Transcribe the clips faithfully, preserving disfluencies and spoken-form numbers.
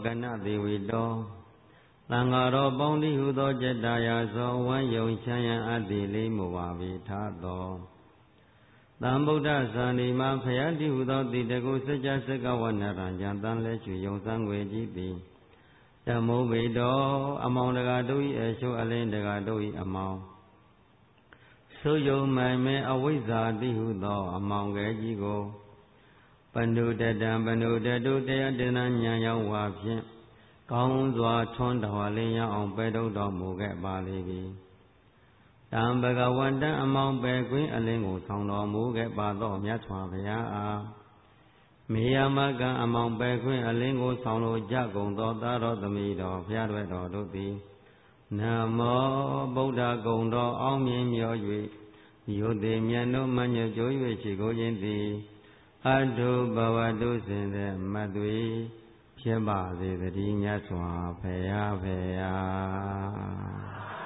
ကနတိဝိတောသံဃာတော်ပေါင်းတိဟုသောจิตတာယာသောဝမ်းယုံချမ်းရန်အပ်သည်လေးမူပါပေထားသောသံဗုဒ္ဓဇာတိမှာဖယားတိဟုသောတိတကုစัจ जा စကဝနရံယံတန်လဲကျွယုံစံွယ်ကြီးသည်ဓမ္မုမိတောအမောင်တကာတို့၏အရှုအလင်းတကာတို့၏အမောင်ဆိုယုံမိုင်မဲအဝိဇ္ဇာတိဟုသောအမောင်ကဲကြီးကိုပဏုတတံပဏုတတုတရားတေနဉာဏ်ရောက်ဝါဖြင့်ကောင်းစွာထွန်းတော်လင်းရောက်အောင်ပဲထုတ်တော်မူခဲ့ပါလေပြီတံဘဂဝန္တံအမောင်ပဲကွင်းအလင်းကိုဆောင်တော်မူခဲ့ပါသောမြတ်စွာဘုရားအားမေယမကံအမောင်ပဲခွင့်အလင်းကိုဆောင်လိုကြကုန်သောသာတော်သမီးတော်ဘုရားတော်တို့သည်နမောဗုဒ္ဓဂုံတော်အောင်မြင်မြော်၍ယုတ်တိမြတ်တို့မညကျိုး၍ရှိကိုခြင်းသည်အတုဘဝတုစဉ်တဲ့မတ်တွေဖြစ်ပါစေတည်းမြတ်စွာဘုရားဘုရား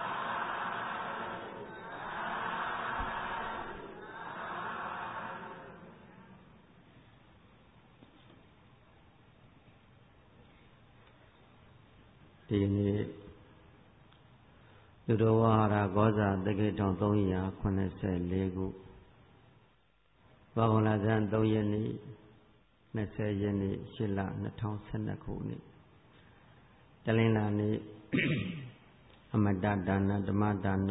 ဒီနေ့လူတော်ဝါရကောဇာတက္ကထောင်သုံးရာခုနှစ်ဆယ်လေးခုဘာဝလာဇန်သုံးရက်နေ့နှစ်ဆယ်ရက်နေ့ရှစ်လနှစ်ထောင်ဆယ်နှစ်ခုနေ့တလင်းလာနေ့အမတဒါနဓမ္မဒါန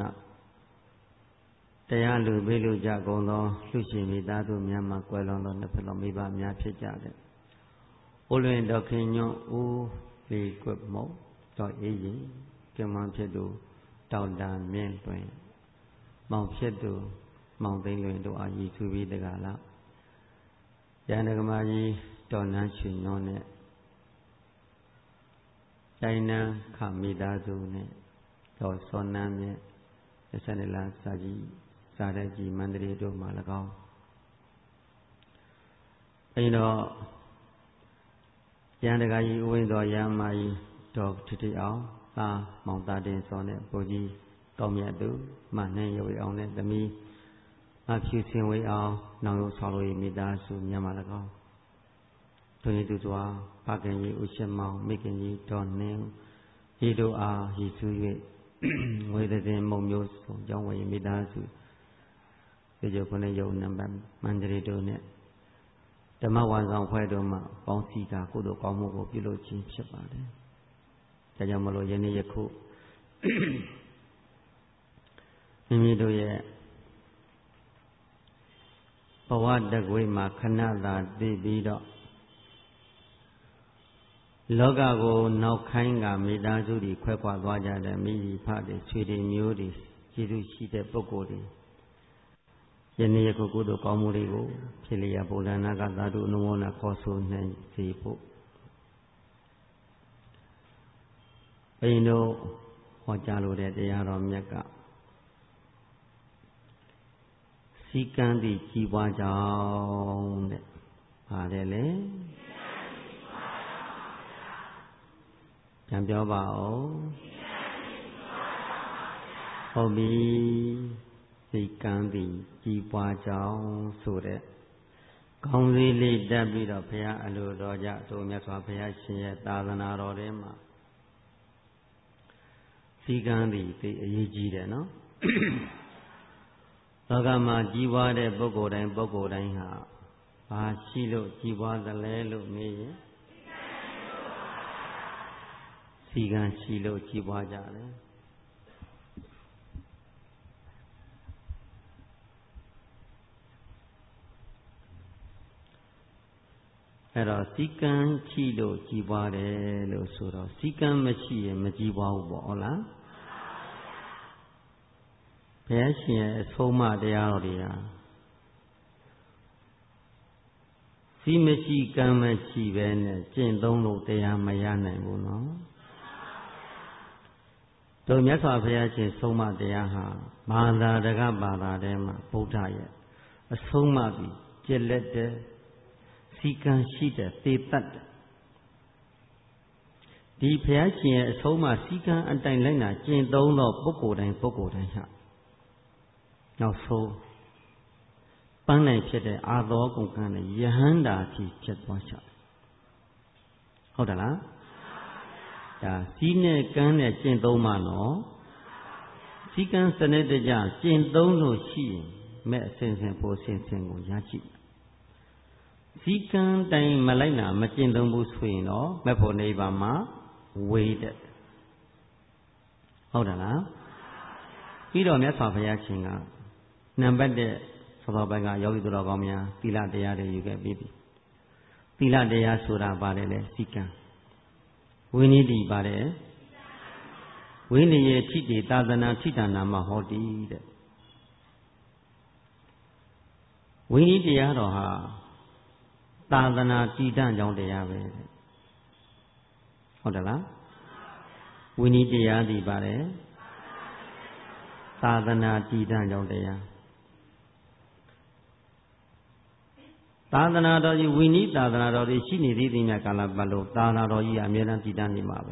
တရားလူပေးလူကြကုန်သောလူရှင်မိသားစုများမှာကွယ်လွန်သောနှစ်ဖက်တော်မိဘများဖြစ်ကြတဲ့ဦးလွင်တော်ခင်ညွန့်ဦးလီကွတ်မုံတော်အေးရင်ကမ္မဖြစ်သူတောက်တန်မြင့်တွင်မောင်ဖြစ်သူမောင်သိန်းလွင်တို့အားရည်သူပြီးတကလားရန်ဒကမာကြီးတော်နန်းရွှေညောနဲ့တိုင်းနန်းခမိသားစုနဲ့တော်စောနန်းမြင့်ဆန္ဒလာစာကြီးစာရဲကြီးမန္တလေးတို့မှာ၎င်းအဲတော့ရန်ဒကာကြီးဦးဝင်းတော်ရမ်းမကြီးတော်ထထအောင်သာမောင်သားတင်စောနဲ့ဘိုးကြီးကောင်းမြတ်သူမနှင်းရွေအောင်နဲ့သမီးမဖြူစင်ဝေအောင်နောင်ရုပ်ဆောင်လို့မိသားစုမြန်မာ၎င်းသူရည်သူစွာဖခင်ကြီးဦးရှင်မောင်မိခင်ကြီးတော်နှင်းဤတို့အားရည်စူး၍ငွေတဲ့မုံမျိုးစုံကြောင်းဝယ်မိသားစုဒီကြောခုနှစ်ယုံနံပါတ်မန္တလေးတို့နဲ့ဓမ္မဝန်ဆောင်ဖွဲ့တို့မှပေါင်းစည်းကာကုသိုလ်ကောင်းမှုကိုပြုလုပ်ခြင်းဖြစ်ပါတယ်ဒါကြောင့်မလို့ယနေ့ယခုမိမိတို့ရဲ့ဘဝတကွေးမှာခဏသာသိပြီးတော့လောကကိုနောက်ခိုင်းကမိသားစုတွေခွဲခွာသွားကြတဲ့မိကြီးဖတွေဆွေတွေမျိုးတွေကျေးဇူးရှိတဲ့ပုဂ္ဂိုလ်တွေယနေ့ယခုကုသိုလ်ကောင်းမှုတွေကိုဖြစ်လျက်ဗုဒ္ဓနာကသာဓုအနုမောဒနာခေါ်ဆိုနိုင်စေဖို့ဘုရင်တို့ဟောကြားလိုတဲ့တရားတော်မြတ်ကစီကံသည်ကြီးပွားကြောင်းတဲ့ပါတယ်လေပြန်ပြောပါဦးဟုတ်ပြီစီကံသည်ကြီးပွားကြောင်းဆိုတဲ့ကောင်းစည်းလေးတက်ပြီးတော့ဘုရားအလိုတော်ကြတို့မြတ်စွာဘုရားရှင်ရဲ့သာသနာတော်ထဲမှာစီကံသည်သိအရေးကြီးတယ်နော်လောကမှာကြီးပွားတဲ့ပုဂ္ဂိုလ်တိုင်းပုဂ္ဂိုလ်တိုင်းဟာဘာရှိလို့ကြီးပွားသလဲလို့မေးရင်စီကံရှိလို့ကြီးပွားကြတယ်အဲ့တော့စီကံရှိလို့ကြီးပွားတယ်လို့ဆိုတော့စီကံမရှိရင်မကြီးပွားဘူးပေါ့ဟုတ်လားဘုရားရှင်ရဲ့အဆုံးအမတရားတော်တွေဟာစီမရှိကံမရှိပဲနဲ့ကျင့်သုံးလို့တရားမရနိုင်ဘူးနော်တို့မြတ်စွာဘုရားရှင်ဆုံးမတရားဟာဘာသာတကဘာသာထဲမှာဗုဒ္ဓရဲ့အဆုံးအမပြီးကျက်လက်တဲ့စီကံရှိတဲ့သေတတ်တဲ့ဒီဘုရားရှင်ရဲ့အဆုံးအမစီကံအတိုင်းလိုက်နာကျင့်သုံးသောပုဂ္ဂိုလ်တိုင်းပုဂ္ဂိုလ်တိုင်းဟာနောက်ဆုံးပန်းနိုင်ဖြစ်တဲ့အာသောကုန်ကံနဲ့ယဟန္တာဖြစ်ဖြစ်သွားချတယ်ဟုတ်တယ်လားဒါစီးနဲ့ကမ်းနဲ့ကျင့်သုံးမှနော်စီကံစနစ်တကျကျင့်သုံးလို့ရှိရင်မဲ့အစဉ်စဉ်ပိုစဉ်စဉ်ကိုရရှိစီကံတိုင်းမလိုက်နာမကျင့်သုံးဘူးဆိုရင်တော့မဲ့ဖို့နိဗ္ဗာန်မှာဝေးတဲ့ဟုတ်တယ်လားပြီးတော့မြတ်စွာဘုရားရှင်ကနံပါတ်တဲ့သောတော်ပိုင်းကယောဂီတော်ကောင်းများသီလတရားတွေယူခဲ့ပြီးပြီသီလတရားဆိုတာပါတယ်လေစီကံဝိနည်းတိပါတယ်ဝိနည်းရဲ့ထိတိသာသနာထိဌာနာမဟောတိတဲ့ဝိနည်းတရားတော်ဟာသာသနာတည်တံ့ကြောင်းတရားပဲဟုတ်တယ်လားဝိနည်းတရားဒီပါတယ်သာသနာတည်တံ့ကြောင်းတရားသာသနာတော်ကြီးဝိနည်းသာသနာတော်ကြီးရှိနေသေးသည်များကာလပတ်လို့သာသနာတော်ကြီးအမြဲတမ်းတည်တံ့နေမှာပဲ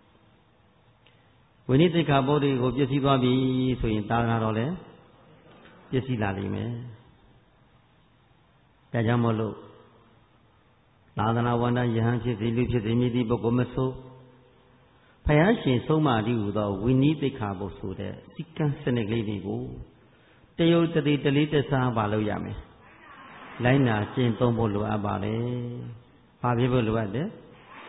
ဝိနည်းသိက္ခာပုဒ်တွေကိုပြည့်စည်သွားပြီဆိုရင်သာသနာတော်လည်းပြည့်စည်လာလိမ့်မယ်ဒါကြောင့်မို့လို့သာသနာဝန္တယဟန်ဖြစ်စေလူဖြစ်စေမြည်သည့်ပုဂ္ဂိုလ်မဆိုဘုရားရှင်ဆုံးမတည်ဟူသောဝိနည်းသိက္ခာပုဒ်ဆိုတဲ့စိကံစနစ်ကလေးတွေကိုတယုတ်တတိတလေးတစားပါလို့ရမယ်လိုက်နာကျင့်သုံးဖို့လိုအပ်ပါတယ်။ဘာဖြစ်ဖို့လိုအပ်တယ်။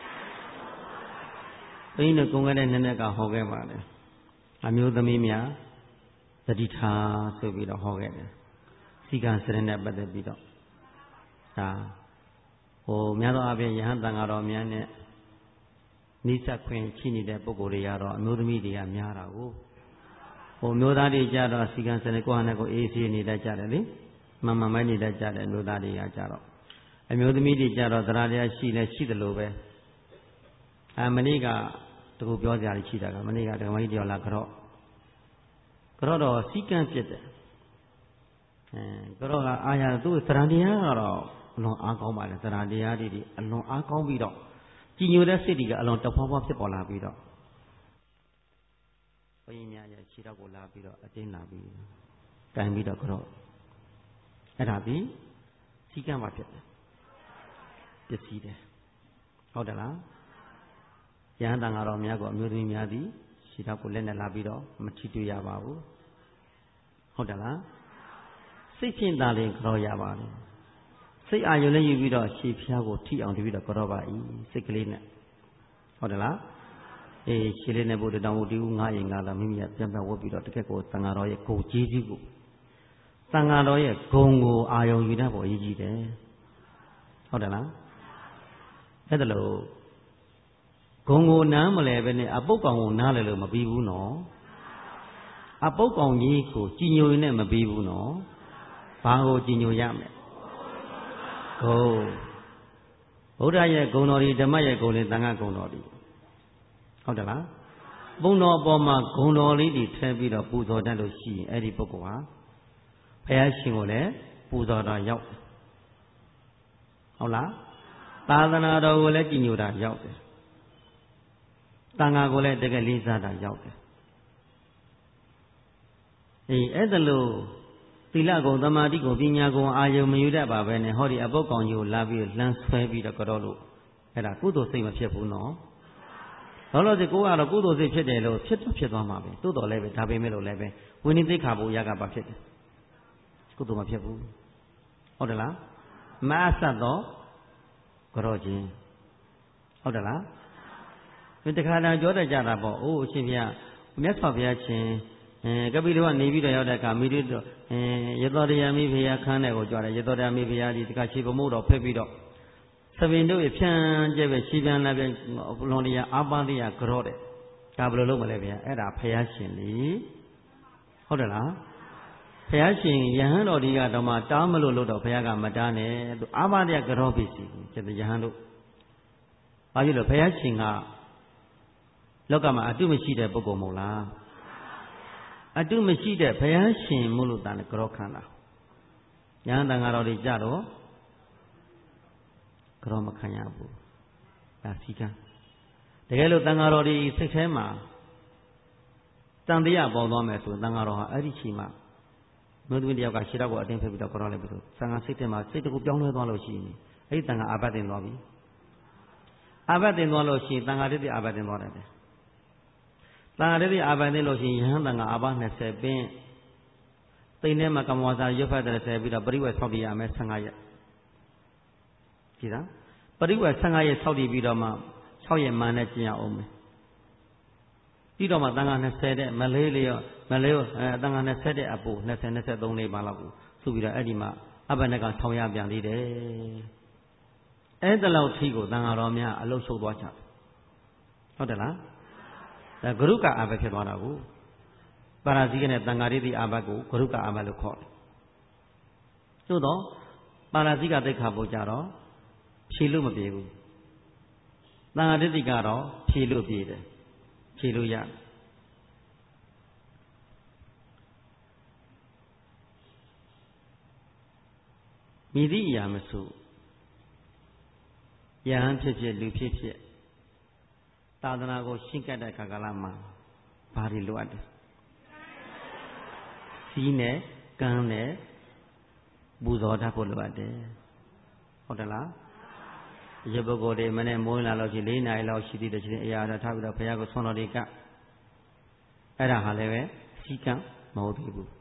ဘုန်းကြီးတို့ကုန်ခဲ့တဲ့နည်းနည်းကဟောခဲ့ပါတယ်။အမျိုးသမီးများသတိထားဆိုပြီးတော့ဟောခဲ့တယ်။စီကံစရနဲ့ပတ်သက်ပြီးတော့ဒါဟိုများသောအားဖြင့်ယဟန်တန်ဃာတော်များနဲ့နိစ္စခွင့်ရှိနေတဲ့ပုဂ္ဂိုလ်တွေကတော့အမျိုးသမီးတွေကများတာကိုဟိုမျိုးသားတွေကြတော့စီကံစရကိုဟာနဲ့ကိုအေးဆေးနေတတ်ကြတယ်လေ။မမမိုင်းနေတတ်ကြတယ်မျိုးသားတွေကကြတော့အမျိုးသမီးတွေကြတော့သရတရားရှိလဲရှိတယ်လို့ပဲအမနေ့ကတကူပြောကြရရှိတာကမနေ့ကဓမ္မကြီးတရားလာကြော့ကြော့တော့စီကံပြစ်တယ်အဲကြော့ကအာရသူ့သရတရားကတော့အလွန်အားကောင်းပါလေသရတရားတွေအလွန်အားကောင်းပြီးတော့ကြည်ညိုတဲ့စိတ်တွေကအလွန်တဖွာဖွာဖြစ်ပေါ်လာပြီးတော့ဘုန်းကြီးများရဲ့ခြေထောက်ကိုလာပြီးတော့အတင်းလာပြီးကန်ပြီးတော့ကြော့အဲ့ဒါပြီးစီကံမှာဖြစ်တယ်ပစ္စည်းတယ်ဟုတ်တယ်လားယဟန်တန်ဃာတော်များကအမျိုးသမီးများသည်ခြေထောက်ကိုလက်နဲ့လာပြီးတော့မထိတွေ့ရပါဘူးဟုတ်တယ်လားစိတ်ဖြင့်သာလျှင်ကြောရပါလိမ့်စိတ်အာရုံနဲ့ယူပြီးတော့ခြေဖျားကိုထိအောင်တပြီးတော့ကြောပါ၏စိတ်ကလေးနဲ့ဟုတ်တယ်လားအေးခြေလေးနဲ့ဘုဒ္ဓတောင်ဘုဒ္ဓဦးငါးရင်ငါးလာမိမိကပြန်ပြန်ဝတ်ပြီးတော့တကက်ကိုတန်ဃာတော်ရဲ့ကိုယ်ကြီးကြီးကိုတန်ဃာတော်ရဲ့ဂုံကိုအာယုံယူတတ်ဖို့အရေးကြီးတယ်ဟုတ်တယ်လားအဲ့ဒါလို့ဂုံကိုနားမလဲပဲနဲ့အပုတ်ကောင်ကိုနားလဲလို့မပြီးဘူးနော်အပုတ်ကောင်ကြီးကိုကြည်ညိုရင်နဲ့မပြီးဘူးနော်ဘာကိုကြည်ညိုရမလဲဂုံဗုဒ္ဓရဲ့ဂုံတော်ဒီဓမ္မရဲ့ဂုံလေးသံဃာဂုံတော်ဒီဟုတ်တယ်လားပုံတော်အပေါ်မှာဂုံတော်လေးတွေထည့်ပြီးတော့ပူဇော်တတ်လို့ရှိရင်အဲ့ဒီပုဂ္ဂိုလ်ဟာဘုရားရှင်ကိုလည်းပူဇော်တာရောက်တယ်ဟုတ်လားသာသနာတော်ကိုလည်းကြည်ညိုတာရောက်တယ်တန်ဃာကိုလည်းတကယ်လေးစားတာရောက်တယ်အေးအဲ့ဒါလို့သီလကုံသမာဓိကုံပညာကုံအာယုံမယူတတ်ပါပဲနဲ့ဟောဒီအပုတ်ကောင်ကြီးကိုလာပြီးလှမ်းဆွဲပြီးတော့ကြောလို့အဲ့ဒါကုသိုလ်စိတ်မဖြစ်ဘူးနော်လောလောဆယ်ကိုကတော့ကုသိုလ်စိတ်ဖြစ်တယ်လို့ဖြစ်တော့ဖြစ်သွားမှာပဲတိုးတော်လည်းပဲဒါပေမဲ့လို့လည်းပဲဝိနည်းသိက္ခာပုရကပါဖြစ်တယ်ကုသိုလ်မဖြစ်ဘူးဟုတ်တယ်လားမအဆက်တော့ကြောခြင်းဟုတ်တယ်လားဒီတခါတည်းပြောတတ်ကြတာပေါ့အိုးအရှင်ဘုရားမြတ်စွာဘုရားရှင်အဲကပိလကနေပြီးတော့ရောက်တဲ့အခါမိတို့အဲရသောတရားမိဘုရားခန်းတဲ့ကိုကြွတယ်ရသောတရားမိဘုရားဒီတခါခြေပမို့တော်ဖက်ပြီးတော့သဘင်တို့ရဖြန်းကျဲပဲခြေပြန်လာပဲလွန်တရားအာပန်းတရားကြောတဲ့ဒါဘယ်လိုလုပ်မလဲဗျာအဲ့ဒါဘုရားရှင်လေဟုတ်တယ်လားဘုရားရှင်ယဟန်တော်ဒီကတော့မှတားမလို့လို့တော့ဘုရားကမတားနဲ့သူအာပန်းတရားကြောပြီစီကျတဲ့ယဟန်တို့ဘာဖြစ်လို့ဘုရားရှင်ကလောကမှာအတုမရှိတဲ့ပုဂ္ဂိုလ်မဟုတ်လားအတုမရှိတဲ့ဘုရားရှင်မို့လို့တန်ကြောခန္ဓာယဟန်တန်ဃာတော်တွေကြတော့ကြောမခံရဘူးဒါစီကံတကယ်လို့တန်ဃာတော်တွေစိတ်ထဲမှာတန်တရားပေါ်သွားမယ်ဆိုတန်ဃာတော်ဟာအဲ့ဒီချိန်မှာမြို့သမီးတယောက်ကခြေထောက်ကိုအတင်းဖက်ပြီးတော့ကြောလိုက်ပြီးတော့တန်ဃာစိတ်ထဲမှာစိတ်တကူပြောင်းလဲသွားလို့ရှိရင်အဲ့ဒီတန်ဃာအာပတ်တင်သွားပြီအာဘတ်တင်သွားလို့ရှိရင်တန်ခါတည်းအာဘတ်တင်သွားတယ်တန်ခါတည်းအာဘတ်တင်လို့ရှိရင်ယဟန်တန်ခါအာဘတ်နှစ်ဆယ်ပင်တိမ်ထဲမှာကမ္မဝါစာရွတ်ဖတ်တယ်ဆယ်ပြီးတော့ပရိဝယ်ဆောက်တည်ရမယ်ဆယ်ငါရက်ကြည်လားပရိဝယ်ဆယ်ငါရက်ဆောက်တည်ပြီးတော့မှ၆ရက်မှန်နဲ့ကျင့်ရအောင်မယ်ပြီးတော့မှတန်ခါနှစ်ဆယ်တဲ့မလေးလေးရောမလေးရောအဲတန်ခါနှစ်ဆယ်တဲ့အပူနှစ်ဆယ် နှစ်ဆယ်သုံးလေးပါလောက်ကိုစုပြီးတော့အဲ့ဒီမှာအဘနဲ့ကထောင်ရပြန်သေးတယ်အဲ့ဒါလောက်ထိကိုတန်ခါတော်များအလုရှုပ်သွားကြတယ်ဟုတ်တယ်လားဒါဂရုကအဘဖြစ်သွားတာကိုပါရဇိကနဲ့တန်ခါရတိအဘကိုဂရုကအဘလို့ခေါ်တယ်သို့တော့ပါရဇိကသိက္ခာပုဒ်ကြတော့ဖြေလို့မပြေဘူးတန်ခါရတိကတော့ဖြေလို့ပြေတယ်ဖြေလို့ရမိသည့်အရာမဆိုယဟန်ဖြစ်ဖြစ်လူဖြစ်ဖြစ်သာသနာကိုရှင်းကပ်တဲ့အခါကာလမှာဘာတွေလိုအပ်တယ်စီးနဲ့ကမ်းနဲ့ပူဇော်တတ်ဖို့လိုအပ်တယ်ဟုတ်တယ်လားရေပုဂ္ဂိုလ်တွေမနဲ့မိုးလာလို့ရှိရင်၄နာရီလောက်ရှိသေးတယ်ချင်းအရာတော်ထားပြီးတော့ဘုရားကိုဆွမ်းတော်တွေကအဲ့ဒါဟာလည်းပဲစီကံမဟုတ်သေးဘူး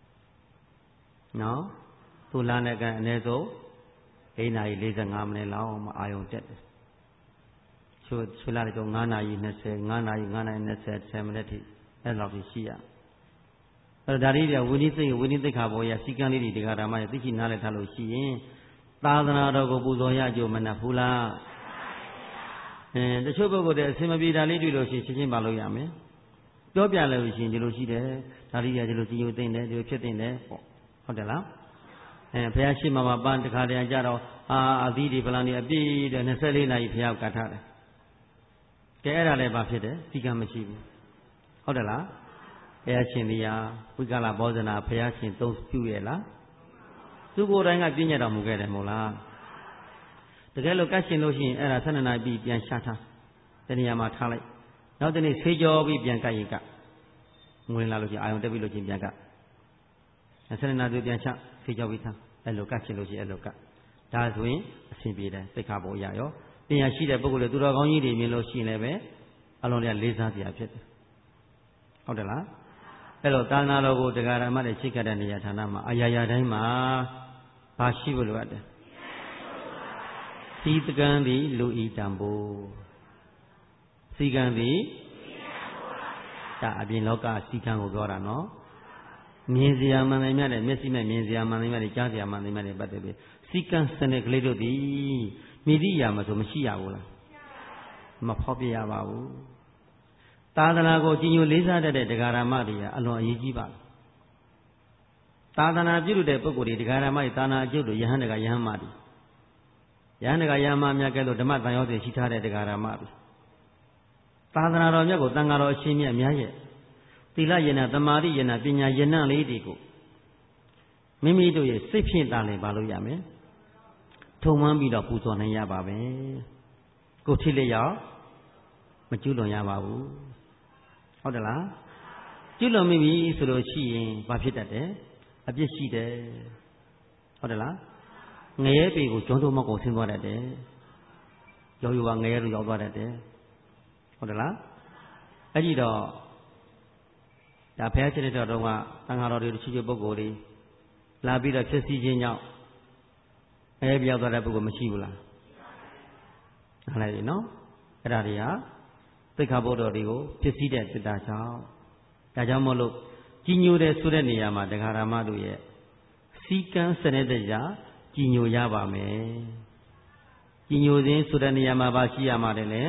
နော်သူလာနဲ့ကအနည်းဆုံး၄နာရီ၄၅မိနစ်လောက်မှအာယုံတက်တယ်ချိုးချိုးလာတဲ့ကြောင့်၅နာရီ၂၀ ၅နာရီ၅နာရီ၂၀ ၁၀မိနစ်ထိအဲ့လောက်ထိရှိရအဲ့ဒါဒါလေးတွေဝိနည်းသိဝိနည်းသိက္ခာပေါ်ရစီကံလေးတွေဒီကဓမ္မရဲ့သိရှိနားလည်ထားလို့ရှိရင်သာသနာတော်ကိုပူဇော်ရကြမနဲ့ဘူးလားအဲတချို့ပုဂ္ဂိုလ်တွေအစင်မပြေတာလေးတွေ့လို့ရှိရင်ချင်းချင်းပါလို့ရမယ်ပြောပြလို့ရှိရင်ဒီလိုရှိတယ်ဒါလေးတွေကဒီလိုကြည်ညိုသိမ့်တယ်ဒီလိုဖြစ်သိမ့်တယ်ပေါ့ဟုတ်တယ်လားအဲဘုရားရှိမှမှာပန်းတခါတည်းကြတော့အာအသီးတွေဗလာနေအပြည့်တဲ့၂၄နာရီဘုရားကတ်ထားတယ်ကဲအဲ့ဒါလည်းဘာဖြစ်တယ်စီကံမရှိဘူးဟုတ်တယ်လားဘုရားရှင်ဒီဟာဝိကလဘောဇနာဘုရားရှင်သုံးပြုရဲ့လားသူကိုယ်တိုင်ကပြည့်ညတ်တော်မူခဲ့တယ်မို့လားတကယ်လို့ကတ်ရှင်လို့ရှိရင်အဲ့ဒါဆန္ဒနာပြီးပြန်ရှာထားတနေရာမှာထားလိုက်နောက်တနေ့ဆေးကြောပြီးပြန်ကတ်ရင်ကတ်ငွေလာလို့ရှိရင်အာယုံတက်ပြီးလို့ချင်းပြန်ကတ်ဆန္ဒနာပြီးပြန်ချဆေးကြောပြီးသားအဲ့လိုကတ်ရှင်လို့ရှိရင်အဲ့လိုကတ်ဒါဆိုရင်အဆင်ပြေတယ်သိက္ခာပုဒ်ရရောပညာရှိတဲ့ပုဂ္ဂိုလ်တွေသူတော်ကောင်းကြီးတွေမြင်လို့ရှိရင်လည်းပဲအလုံးတွေကလေးစားစရာဖြစ်တယ်ဟုတ်တယ်လားအဲ့တော့သာသနာတော်ကိုတရားဓမ္မတွေရှိခဲ့တဲ့နေရာဌာနမှာအရာရာတိုင်းမှာဘာရှိဖို့လိုအပ်တယ်စီတကံသည်လူဤတံပိုးစီကံသည်ဒါအပြင်လောကစီကံကိုပြောတာနော်မြင်စရာမှန်တယ်မြတ်တယ်မျက်စိနဲ့မြင်စရာမှန်တယ်မြတ်တယ်ကြားစရာမှန်တယ်မြတ်တယ်ပတ်သက်ပြီးစီကံစနစ်ကလေးတို့သည်မိသည့်အရာမှဆိုမရှိရဘူးလားမဖောက်ပြရပါဘူးသာသနာကိုကြီးညိုလေးစားတတ်တဲ့တရားဓမ္မတွေကအလွန်အရေးကြီးပါသာသနာပြုတဲ့ပုဂ္ဂိုလ်တွေတရားဓမ္မတွေသာနာအကျုပ်တို့ယဟန်တကယဟန်မတွေယဟန်တကယဟန်မများကဲ့သို့ဓမ္မတန်ရောတွေရှိထားတဲ့တရားဓမ္မတွေသာသနာတော်မြတ်ကိုတန်ဃာတော်အရှင်မြတ်အများရဲ့သီလယနာသမာဓိယနာပညာယနာလေးတွေကိုမိမိတို့ရဲ့စိတ်ဖြင့်တာလည်းပါလို့ရမယ်ထုံမှန်းပြီးတော့ပူဇော်နိုင်ရပါပဲကိုထိလျောက်မကျွလွန်ရပါဘူးဟုတ်တယ်လားကျွလွန်မိပြီဆိုလို့ရှိရင်ဘာဖြစ်တတ်တယ်အပြစ်ရှိတယ်ဟုတ်တယ်လားငရဲပေကိုကျွန်းသုံးမောက်ကိုဆင်းသွားတတ်တယ်ရောရောကငရဲလိုရောက်သွားတတ်တယ်ဟုတ်တယ်လားအဲ့ဒီတော့ဒါဘုရားရှင်တဲ့တော်ကသံဃာတော်တွေတချို့ချို့ပုဂ္ဂိုလ်တွေလာပြီးတော့ဖြစ်စီခြင်းကြောင့်အဲပြောက်သွားတဲ့ပုဂ္ဂိုလ်မရှိဘူးလားနားလိုက်ပြီနော်အဲ့ဒါတွေကသိက္ခာပုဒ်တော်တွေကိုဖြစ်စည်းတဲ့စိတ္တကြောင့်ဒါကြောင့်မို့လို့ကြီးညိုတဲ့ဆိုတဲ့နေရာမှာတရားဓမ္မတို့ရဲ့စီကံစနစ်တရားကြီးညိုရပါမယ်ကြီးညိုခြင်းဆိုတဲ့နေရာမှာပါရှိရမှာတယ်လေ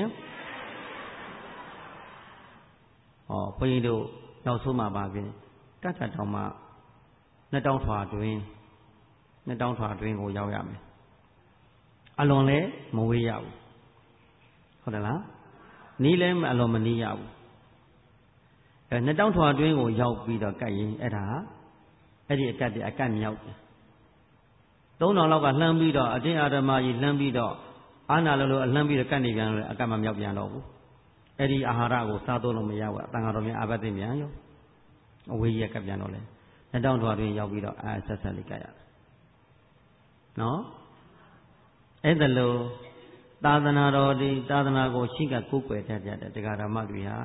ဟောဘုန်းကြီးတို့နောက်ဆုံးမှာပါပြင်တတ်တတ်တောင်မှနှစ်တောင်းထွာတွင်နှစ်တောင်းထွာတွင်ကိုရောက်ရမယ်အလွန်လည်းမဝေးရဘူးဟုတ်တယ်လားနီးလည်းအလွန်မနီးရဘူးအဲနှစ်တောင်းထွာတွင်ကိုရောက်ပြီးတော့ကတ်ရင်အဲ့ဒါအဲ့ဒီအကတ်တွေအကတ်မြောက်တယ်သုံးတောင်လောက်ကလှမ်းပြီးတော့အတင်းအာဓမ္မကြီးလှမ်းပြီးတော့အာနာလိုလိုအလှမ်းပြီးတော့ကတ်နေပြန်လို့အကတ်မမြောက်ပြန်တော့ဘူးအဲ့ဒီအာဟာရကိုစားသုံးလို့မရဘူးတန်ဃာတော်များအာဘသိမြန်ရောအဝေးကြီးကပ်ပြန်တော့လေနှစ်တောင်းထွာတွင်ရောက်ပြီးတော့အာဆက်ဆက်လေးကတ်ရတယ်နော်အဲ့ဒါလို့သာသနာတော်ဒီသာသနာကိုရှိကကိုးကွယ်တတ်ကြတဲ့တရားဓမ္မတွေဟာ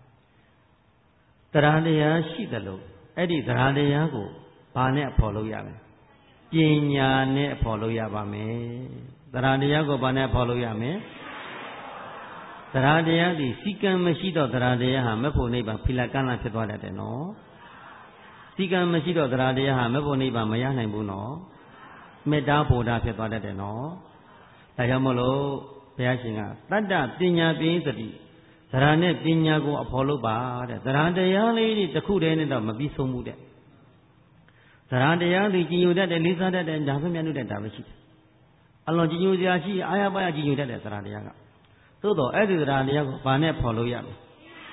တရားတရားရှိတယ်လို့အဲ့ဒီတရားတရားကိုဘာနဲ့အဖော်လို့ရမလဲပညာနဲ့အဖော်လို့ရပါမယ်တရားတရားကိုဘာနဲ့အဖော်လို့ရမလဲတရားတရားဒီစီကံမရှိတော့တရားတရားဟာမဖို့နိဗ္ဗာန်ဖိလကန့်လန့်ဖြစ်သွားတတ်တယ်နော်စီကံမရှိတော့တရားတရားဟာမဖို့နိဗ္ဗာန်မရနိုင်ဘူးနော်မေတ္တာဘုဒ္ဓဖြစ်သွားတတ်တယ်နော်ဒါကြောင့်မလို့ဘုရားရှင်ကတတ္တပညာပိသတိသရနဲ့ပညာကိုအဖော်လို့ပါတဲ့သရတရားလေးတွေတစ်ခုတည်းနဲ့တော့မပြီးဆုံးဘူးတဲ့သရတရားတွေကြည်ညိုတတ်တယ်လေးစားတတ်တယ်ဒါပဲမြတ်လို့တဲ့ဒါပဲရှိတယ်အလွန်ကြည်ညိုစရာရှိအာရပါရကြည်ညိုတတ်တယ်သရတရားကသို့တော့အဲ့ဒီသရတရားကိုဘာနဲ့ဖော်လို့ရမလဲဩ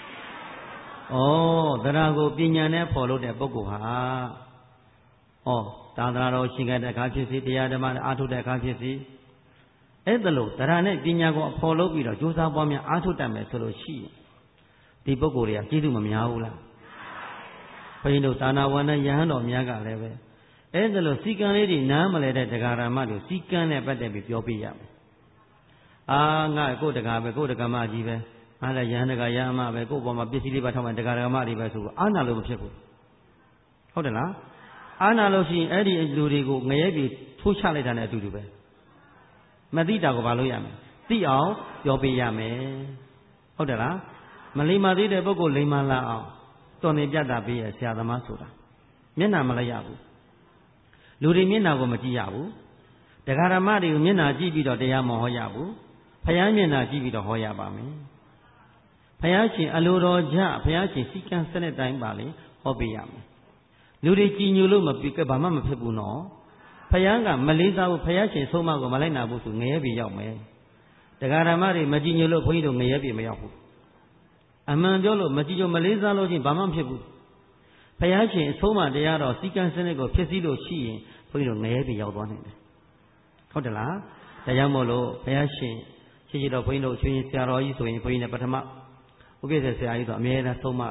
သရကိုပညာနဲ့ဖော်လို့တဲ့ပုဂ္ဂိုလ်ဟာဩသာသနာတော်ရှင်ကတဲ့အခါဖြစ်စီတရားဓမ္မအားထုတ်တဲ့အခါဖြစ်စီအဲ့ဒါလို့တရားနဲ့ပညာကိုအဖော်လုပ်ပြီးတော့ကြိုးစားပွားများအားထုတ်တတ်မယ်ဆိုလို့ရှိရင်ဒီပုဂ္ဂိုလ်တွေကကျေးဇူးမများဘူးလားဘုန်းကြီးတို့သာနာဝန္ဒယဟန်တော်များကလည်းပဲအဲ့ဒါလို့စီကံလေးတွေနားမလဲတဲ့တရားဓမ္မတွေစီကံနဲ့ပတ်သက်ပြီးပြောပြရမယ်အာငါကိုယ်တရားပဲကိုယ်တရားမကြီးပဲငါလည်းယဟန်တရားယဟန်မပဲကိုယ်ပေါ်မှာပစ္စည်းလေးပါထောက်မှန်တရားဓမ္မတွေပဲဆိုတော့အာနာလို့မဖြစ်ဘူးဟုတ်တယ်လားအာနာလို့ရှိရင်အဲ့ဒီလူတွေကိုငရဲပြေထိုးချလိုက်တာနဲ့အတူတူပဲမသိတာကိုဘာလို့ရမလဲသိအောင်ပြောပြရမယ်ဟုတ်တယ်လားမလိမ္မာသေးတဲ့ပုဂ္ဂိုလ်လိမ္မာလာအောင်တော်နေပြတာပေးရဆရာသမားဆိုတာမျက်နှာမလိုက်ရဘူးလူတွေမျက်နှာကိုမကြည့်ရဘူးတရားဓမ္မတွေကိုမျက်နှာကြည့်ပြီးတော့တရားမဟောရဘူးဘုရားမျက်နှာကြည့်ပြီးတော့ဟောရပါမယ်ဘုရားရှင်အလိုတော်ကြဘုရားရှင်စီကံစနစ်တိုင်းပါလေဟောပေးရမယ်လူတွေကြည်ညိုလို့မပြီးဘာမှမဖြစ်ဘူးနော်ဘုရားကမလေးစားဘူးဘုရားရှင်ဆုံးမကိုမလိုက်နာဘူးဆိုငရဲပြေရောက်မယ်တရားဓမ္မတွေမကြည်ညိုလို့ဘုန်းကြီးတို့ငရဲပြေမရောက်ဘူးအမှန်ပြောလို့မကြည်ညိုမလေးစားလို့ချင်းဘာမှမဖြစ်ဘူးဘုရားရှင်အဆုံးမတရားတော်စီကံစနစ်ကိုဖြစ်စည်းလို့ရှိရင်ဘုန်းကြီးတို့ငရဲပြေရောက်သွားနိုင်တယ်ဟုတ်တယ်လားဒါကြောင့်မို့လို့ဘုရားရှင်ရှိရှိတော်ဘုန်းကြီးတို့ချွေးဆရာတော်ကြီးဆိုရင်ဘုန်းကြီးနဲ့ပထမဥပိ္ပဇ္ဇဆရာကြီးဆိုအမြဲတမ်းဆုံးမ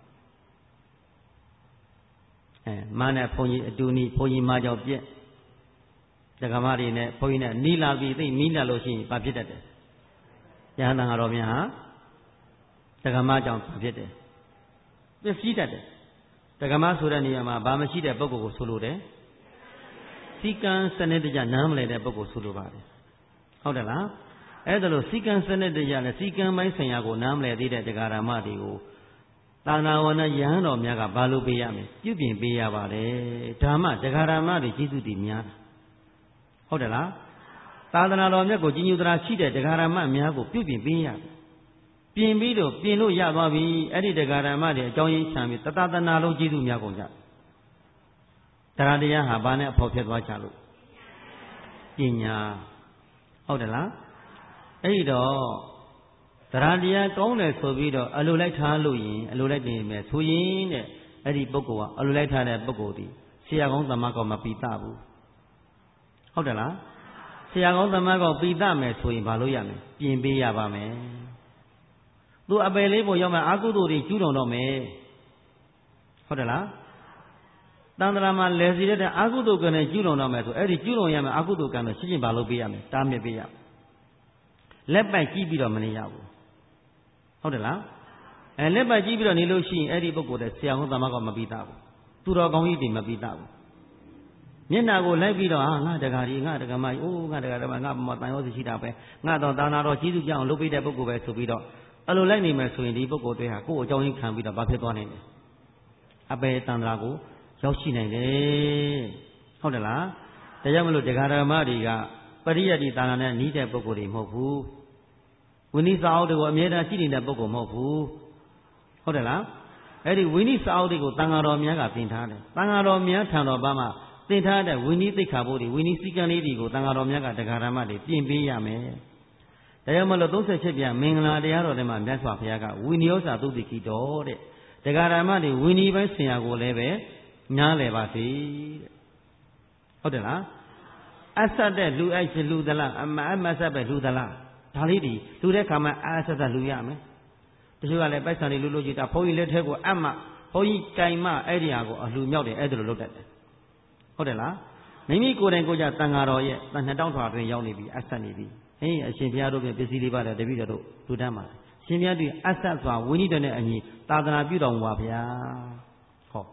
အဲမနဲ့ဘုန်းကြီးအတူနီးဘုန်းကြီးမကြောက်ပြက်ဒကမတွေနဲ့ဘုန်းကြီးနဲ့နီးလာပြီးသိနီးလာလို့ရှိရင်ဘာဖြစ်တတ်တယ်ယဟန်တန်ဃာတော်များဟာဒကမကြောင့်ဘာဖြစ်တယ်ပျက်စီးတတ်တယ်ဒကမဆိုတဲ့နေရာမှာဘာမရှိတဲ့ပုဂ္ဂိုလ်ကိုဆိုလိုတယ်စီကံစနစ်တကျနားမလည်တဲ့ပုဂ္ဂိုလ်ဆိုလိုပါတယ်ဟုတ်တယ်လားအဲ့ဒါလို့စီကံစနစ်တကျနဲ့စီကံပိုင်းဆိုင်ရာကိုနားမလည်သေးတဲ့ဒကာရမတွေကိုသာနာဝနယဟန်တော်များကဘာလို့ပေးရမလဲပြုပြင်ပေးရပါတယ်ဓမ္မဒကာရမတွေကျေးဇူးတည်များဟုတ်တယ်လားသာသနာတော်မြတ်ကိုကြီးညိုတရားရှိတဲ့တရားဓမ္မများကိုပြုပြင်ပေးရတယ်ပြင်ပြီးတော့ပြင်လို့ရသွားပြီအဲ့ဒီတရားဓမ္မတွေအကြောင်းရင်းချမ်းပြီးတသသနာလုံးကျေးဇူးများကုန်ကြတရားတရားဟာဘာနဲ့အဖို့ဖြစ်သွားကြလို့ပညာဟုတ်တယ်လားအဲ့ဒီတော့တရားတရားကောင်းတယ်ဆိုပြီးတော့အလိုလိုက်ထားလို့ရင်အလိုလိုက်နေမယ်ဆိုရင်တဲ့အဲ့ဒီပုဂ္ဂိုလ်ကအလိုလိုက်ထားတဲ့ပုဂ္ဂိုလ်ဒီဆရာကောင်းသမကောင်းမပိသဘူးဟုတ်တယ်လားဆရာကောင်းသမကောင်းပိသမယ်ဆိုရင်ဘာလို့ရမလဲပြင်ပေးရပါမယ်သူအပယ်လေးပုံရောက်မှအာကုသိုလ်တွေကျူးလွန်တော့မယ်ဟုတ်တယ်လားတန်ត្រာမှာလဲစီတဲ့အာကုသိုလ်ကံနဲ့ကျူးလွန်တော့မယ်ဆိုအဲ့ဒီကျူးလွန်ရမယ်အာကုသိုလ်ကံတော့ရှင်းရှင်းဘာလို့ပေးရမလဲတားမြစ်ပေးရလက်ပိုက်ကြည့်ပြီးတော့မနေရဘူးဟုတ်တယ်လားအဲလက်ပိုက်ကြည့်ပြီးတော့နေလို့ရှိရင်အဲ့ဒီပုဂ္ဂိုလ်တဲ့ဆရာကောင်းသမကောင်းမပိသဘူးသူတော်ကောင်းကြီးတွေမပိသဘူးမျက်နှာကိုလိုက်ပြီးတော့ဟာငါတကာကြီးငါတကာမကြီးအိုးငါတကာတမငါမတန်ရောစီရှိတာပဲငါတော့သာနာတော်ကျေးဇူးကြောင့်လုပ်ပေးတဲ့ပုဂ္ဂိုလ်ပဲဆိုပြီးတော့အလိုလိုက်နေမယ်ဆိုရင်ဒီပုဂ္ဂိုလ်တွေဟာကိုယ့်အကြောင်းရင်းခံပြီးတော့ဘာဖြစ်သွားနိုင်လဲအပေတန်ត្រာကိုရောက်ရှိနိုင်တယ်ဟုတ်တယ်လားဒါကြောင့်မလို့တရားဓမ္မတွေကပရိယတ်ဒီသာနာနဲ့နီးတဲ့ပုဂ္ဂိုလ်တွေမဟုတ်ဘူးဝိနည်းစာအုပ်တွေကိုအမြဲတမ်းရှိနေတဲ့ပုဂ္ဂိုလ်မဟုတ်ဘူးဟုတ်တယ်လားအဲ့ဒီဝိနည်းစာအုပ်တွေကိုတန်ဃာတော်များကသင်ထားတယ်တန်ဃာတော်များထံတော်ဘာမှသင်ထားတဲ့ဝိနည်းသိက္ခာပုဒ်တွေဝိနည်းစည်းကမ်းလေးတွေကိုတန်ဃာတော်များကတရားဓမ္မတွေပြင်ပေးရမယ်ဒါကြောင့်မလို့သုံးဆယ်ချက်ပြမင်္ဂလာတရားတော်တွေမှာမြတ်စွာဘုရားကဝိနည်းဥစ္စာသုတိခိတော်တဲ့တရားဓမ္မတွေဝိနည်းပိုင်းဆင်ရာကိုလည်းပဲညားလည်ပါစေတဲ့ဟုတ်တယ်လားအဆက်တဲ့လူအိုက်လူသလားအမအမဆက်ပဲလူသလားဒါလေးဒီလူတဲ့ခါမှာအဆက်ဆက်လူရမယ်တချို့ကလည်းပိုက်ဆံတွေလူလူကြည့်တာဘုန်းကြီးလက်ထက်ကိုအမဘုန်းကြီးတိုင်မအဲ့ဒီဟာကိုအလှမြောက်တယ်အဲ့ဒါလိုလုပ်တတ်တယ်ဟုတ်တယ်လားမိမိကိုယ်တိုင်ကိုယ်ကြတန်ဃာတော်ရဲ့တန်နှစ်တောင်းထွာတွင်ရောက်နေပြီအဆက်နေပြီအေးအရှင်ဘုရားတို့ပြန်ပစ္စည်းလေးပါတယ်တပည့်တော်တို့လူတန်းပါရှင်ဘုရားတို့အဆက်စွာဝိနည်းတော်နဲ့အညီသာသနာပြုတော်မူပါဗျာဟော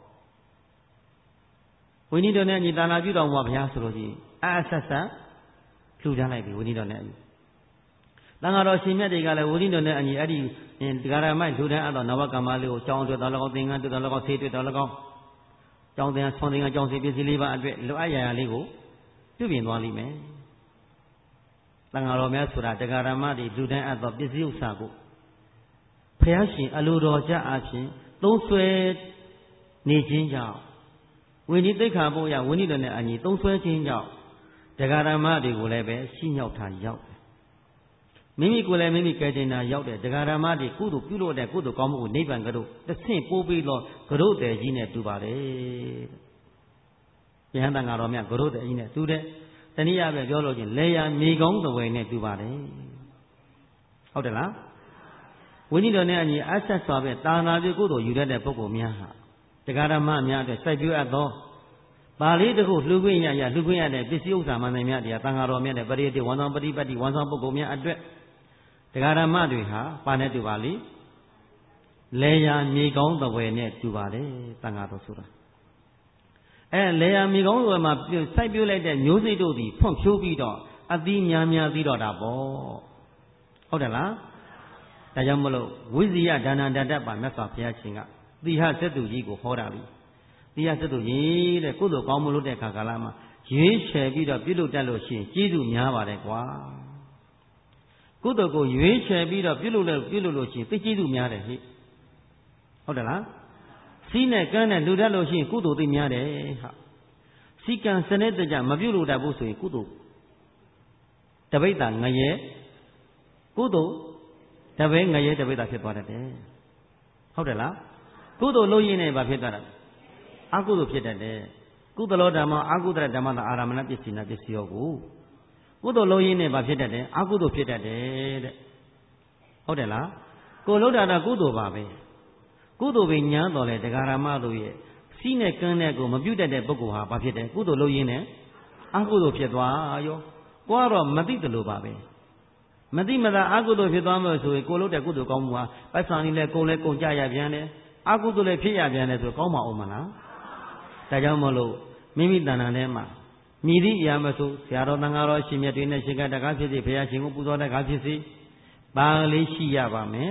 ဝိနည်းတော်နဲ့အညီသာသနာပြုတော်မူပါဗျာဆိုလို့ရှိရင်အဆက်ဆက်လူတန်းလိုက်ပြီဝိနည်းတော်နဲ့အညီတန်ဃာတော်ရှင်မြတ်တွေကလည်းဝိနည်းတော်နဲ့အညီအဲ့ဒီဒကာရမိုက်လူတန်းအပ်တော်နဝကမ္မလေးကိုကြောင်းအတွက်တော်၎င်းသင်္ကန်းအတွက်တော်၎င်းဆေးအတွက်တော်၎င်းကြောင်းသင်္ကန်းဆွန်သင်္ကန်းကြောင်းစီပစ္စည်းလေးပါအတွက်လိုအပ်ရာရာလေးကိုပြုပြင်သွားလိမ့်မယ်တန်ဃာတော်များဆိုတာဒကာရမတွေလူတန်းအပ်တော်ပစ္စည်းဥစ္စာကိုဘုရားရှင်အလိုတော်ကြအဖြစ်သုံးဆွဲနေခြင်းကြောင့်ဝိနည်းသိက္ခာပုဒ်ရဝိနည်းတော်နဲ့အညီသုံးဆွဲခြင်းကြောင့်ဒကာရမတွေကိုလည်းပဲရှိမြောက်တာရောက်တယ်မိမိကိုယ်လည်းမိမိကဲတင်တာရောက်တယ်ဒကာရမတွေကုသိုလ်ပြုလို့တဲ့ကုသိုလ်ကောင်းမှုကိုနိဗ္ဗာန်ကတို့တဆင့်ပိုးပြီးတော့ကရုတယ်ကြီးနဲ့တူပါတယ်ယဟန်တန်ဃာတော်များကရုတယ်ကြီးနဲ့တူတယ်တနည်းအားဖြင့်ပြောလို့ချင်းလေယာမြေကောင်းတဝယ်နဲ့တူပါတယ်ဟုတ်တယ်လားဝိနည်းတော်နဲ့အညီအဆက်စွာပဲတာနာပြုကုသိုလ်ယူတတ်တဲ့ပုဂ္ဂိုလ်များဟာဒကာရမများအတွက်စိုက်ပျိုးအပ်သောပါဠိတခုလှူခွင့်ရရလှူခွင့်ရတဲ့ပစ္စည်းဥစ္စာမှန်တယ်များတရားတန်ဃာတော်များနဲ့ပရိသေဝန်ဆောင်ပฏิပတ်တိဝန်ဆောင်ပုဂ္ဂိုလ်များအတွက်ဒကာရမတွေဟာပါနဲ့တူပါလိလေယာမြေကောင်းတဝယ်နဲ့တူပါတယ်တန်ဃာတော်ဆိုတာအဲလေယာမြေကောင်းတဝယ်မှာစိုက်ပျိုးလိုက်တဲ့မျိုးစိတ်တို့သည်ဖွံ့ဖြိုးပြီးတော့အသီးများများသီးတော့တာပေါ့ဟုတ်တယ်လားဒါကြောင့်မလို့ဝိဇိယဒါနန္တတ္တပါမြတ်စွာဘုရားရှင်ကသီဟစက်သူကြီးကိုဟောတာလိသီဟစက်သူကြီးတဲ့ကုသိုလ်ကောင်းမှုလုပ်တဲ့အခါကာလမှာရွေးချယ်ပြီးတော့ပြုလုပ်တတ်လို့ရှိရင်ကျေးဇူးများပါတယ်ကွာကုသိုလ်ကိုရွေးချယ်ပြီးတော့ပြုလုပ်လို့ပြုလုပ်လို့ရှိရင်သိကျေးဇူးများတယ်ဟိဟုတ်တယ်လားစီးနဲ့ကမ်းနဲ့လူတတ်လို့ရှိရင်ကုသိုလ်သိများတယ်ဟာစီကံစနစ်တကျမပြုလုပ်တတ်ဘူးဆိုရင်ကုသိုလ်တပိဋ္ဌာငရဲကုသိုလ်တပည့်ငရဲတပိဋ္ဌာဖြစ်သွားတတ်တယ်ဟုတ်တယ်လားကုသိုလ်လုပ်ရင်းနဲ့ဘာဖြစ်သွားတာအကုသိုလ်ဖြစ်တတ်တယ်ကုသလောဓမ္မအကုသလဓမ္မသာအာရမဏပစ္စည်းနာပစ္စည်းရောကိုကုသိုလ်လုပ်ရင်းနဲ့ဘာဖြစ်တတ်တယ်အကုသိုလ်ဖြစ်တတ်တယ်တဲ့ဟုတ်တယ်လားကိုလှုပ်တာတော့ကုသိုလ်ပါပဲကုသိုလ်ပဲညာတော်လဲတရားရမတို့ရဲ့စီးနဲ့ကန်းနဲ့ကိုမပြုတ်တတ်တဲ့ပုဂ္ဂိုလ်ဟာဘာဖြစ်တယ်ကုသိုလ်လုပ်ရင်းနဲ့အကုသိုလ်ဖြစ်သွားရောကိုကတော့မသိတယ်လို့ပါပဲမသိမသာအကုသိုလ်ဖြစ်သွားမှဆိုရင်ကိုလို့တဲ့ကုသိုလ်ကောင်းမှုဟာပိုက်ဆံလေးလဲကုန်လဲကုန်ကြရပြန်တယ်အကုသိုလ်လည်းဖြစ်ရပြန်တယ်ဆိုကောင်းပါအောင်မလားဒါကြောင့်မလို့မိမိတဏ္ဍာထဲမှာမြည်သည့်အရာမဆိုဆရာတော်သံဃာတော်ရှင်မြတ်တွေနဲ့ရှင်ကတကားဖြစ်စီဘုရားရှင်ကိုပူဇော်တဲ့ကားဖြစ်စီပါလေးရှိရပါမယ်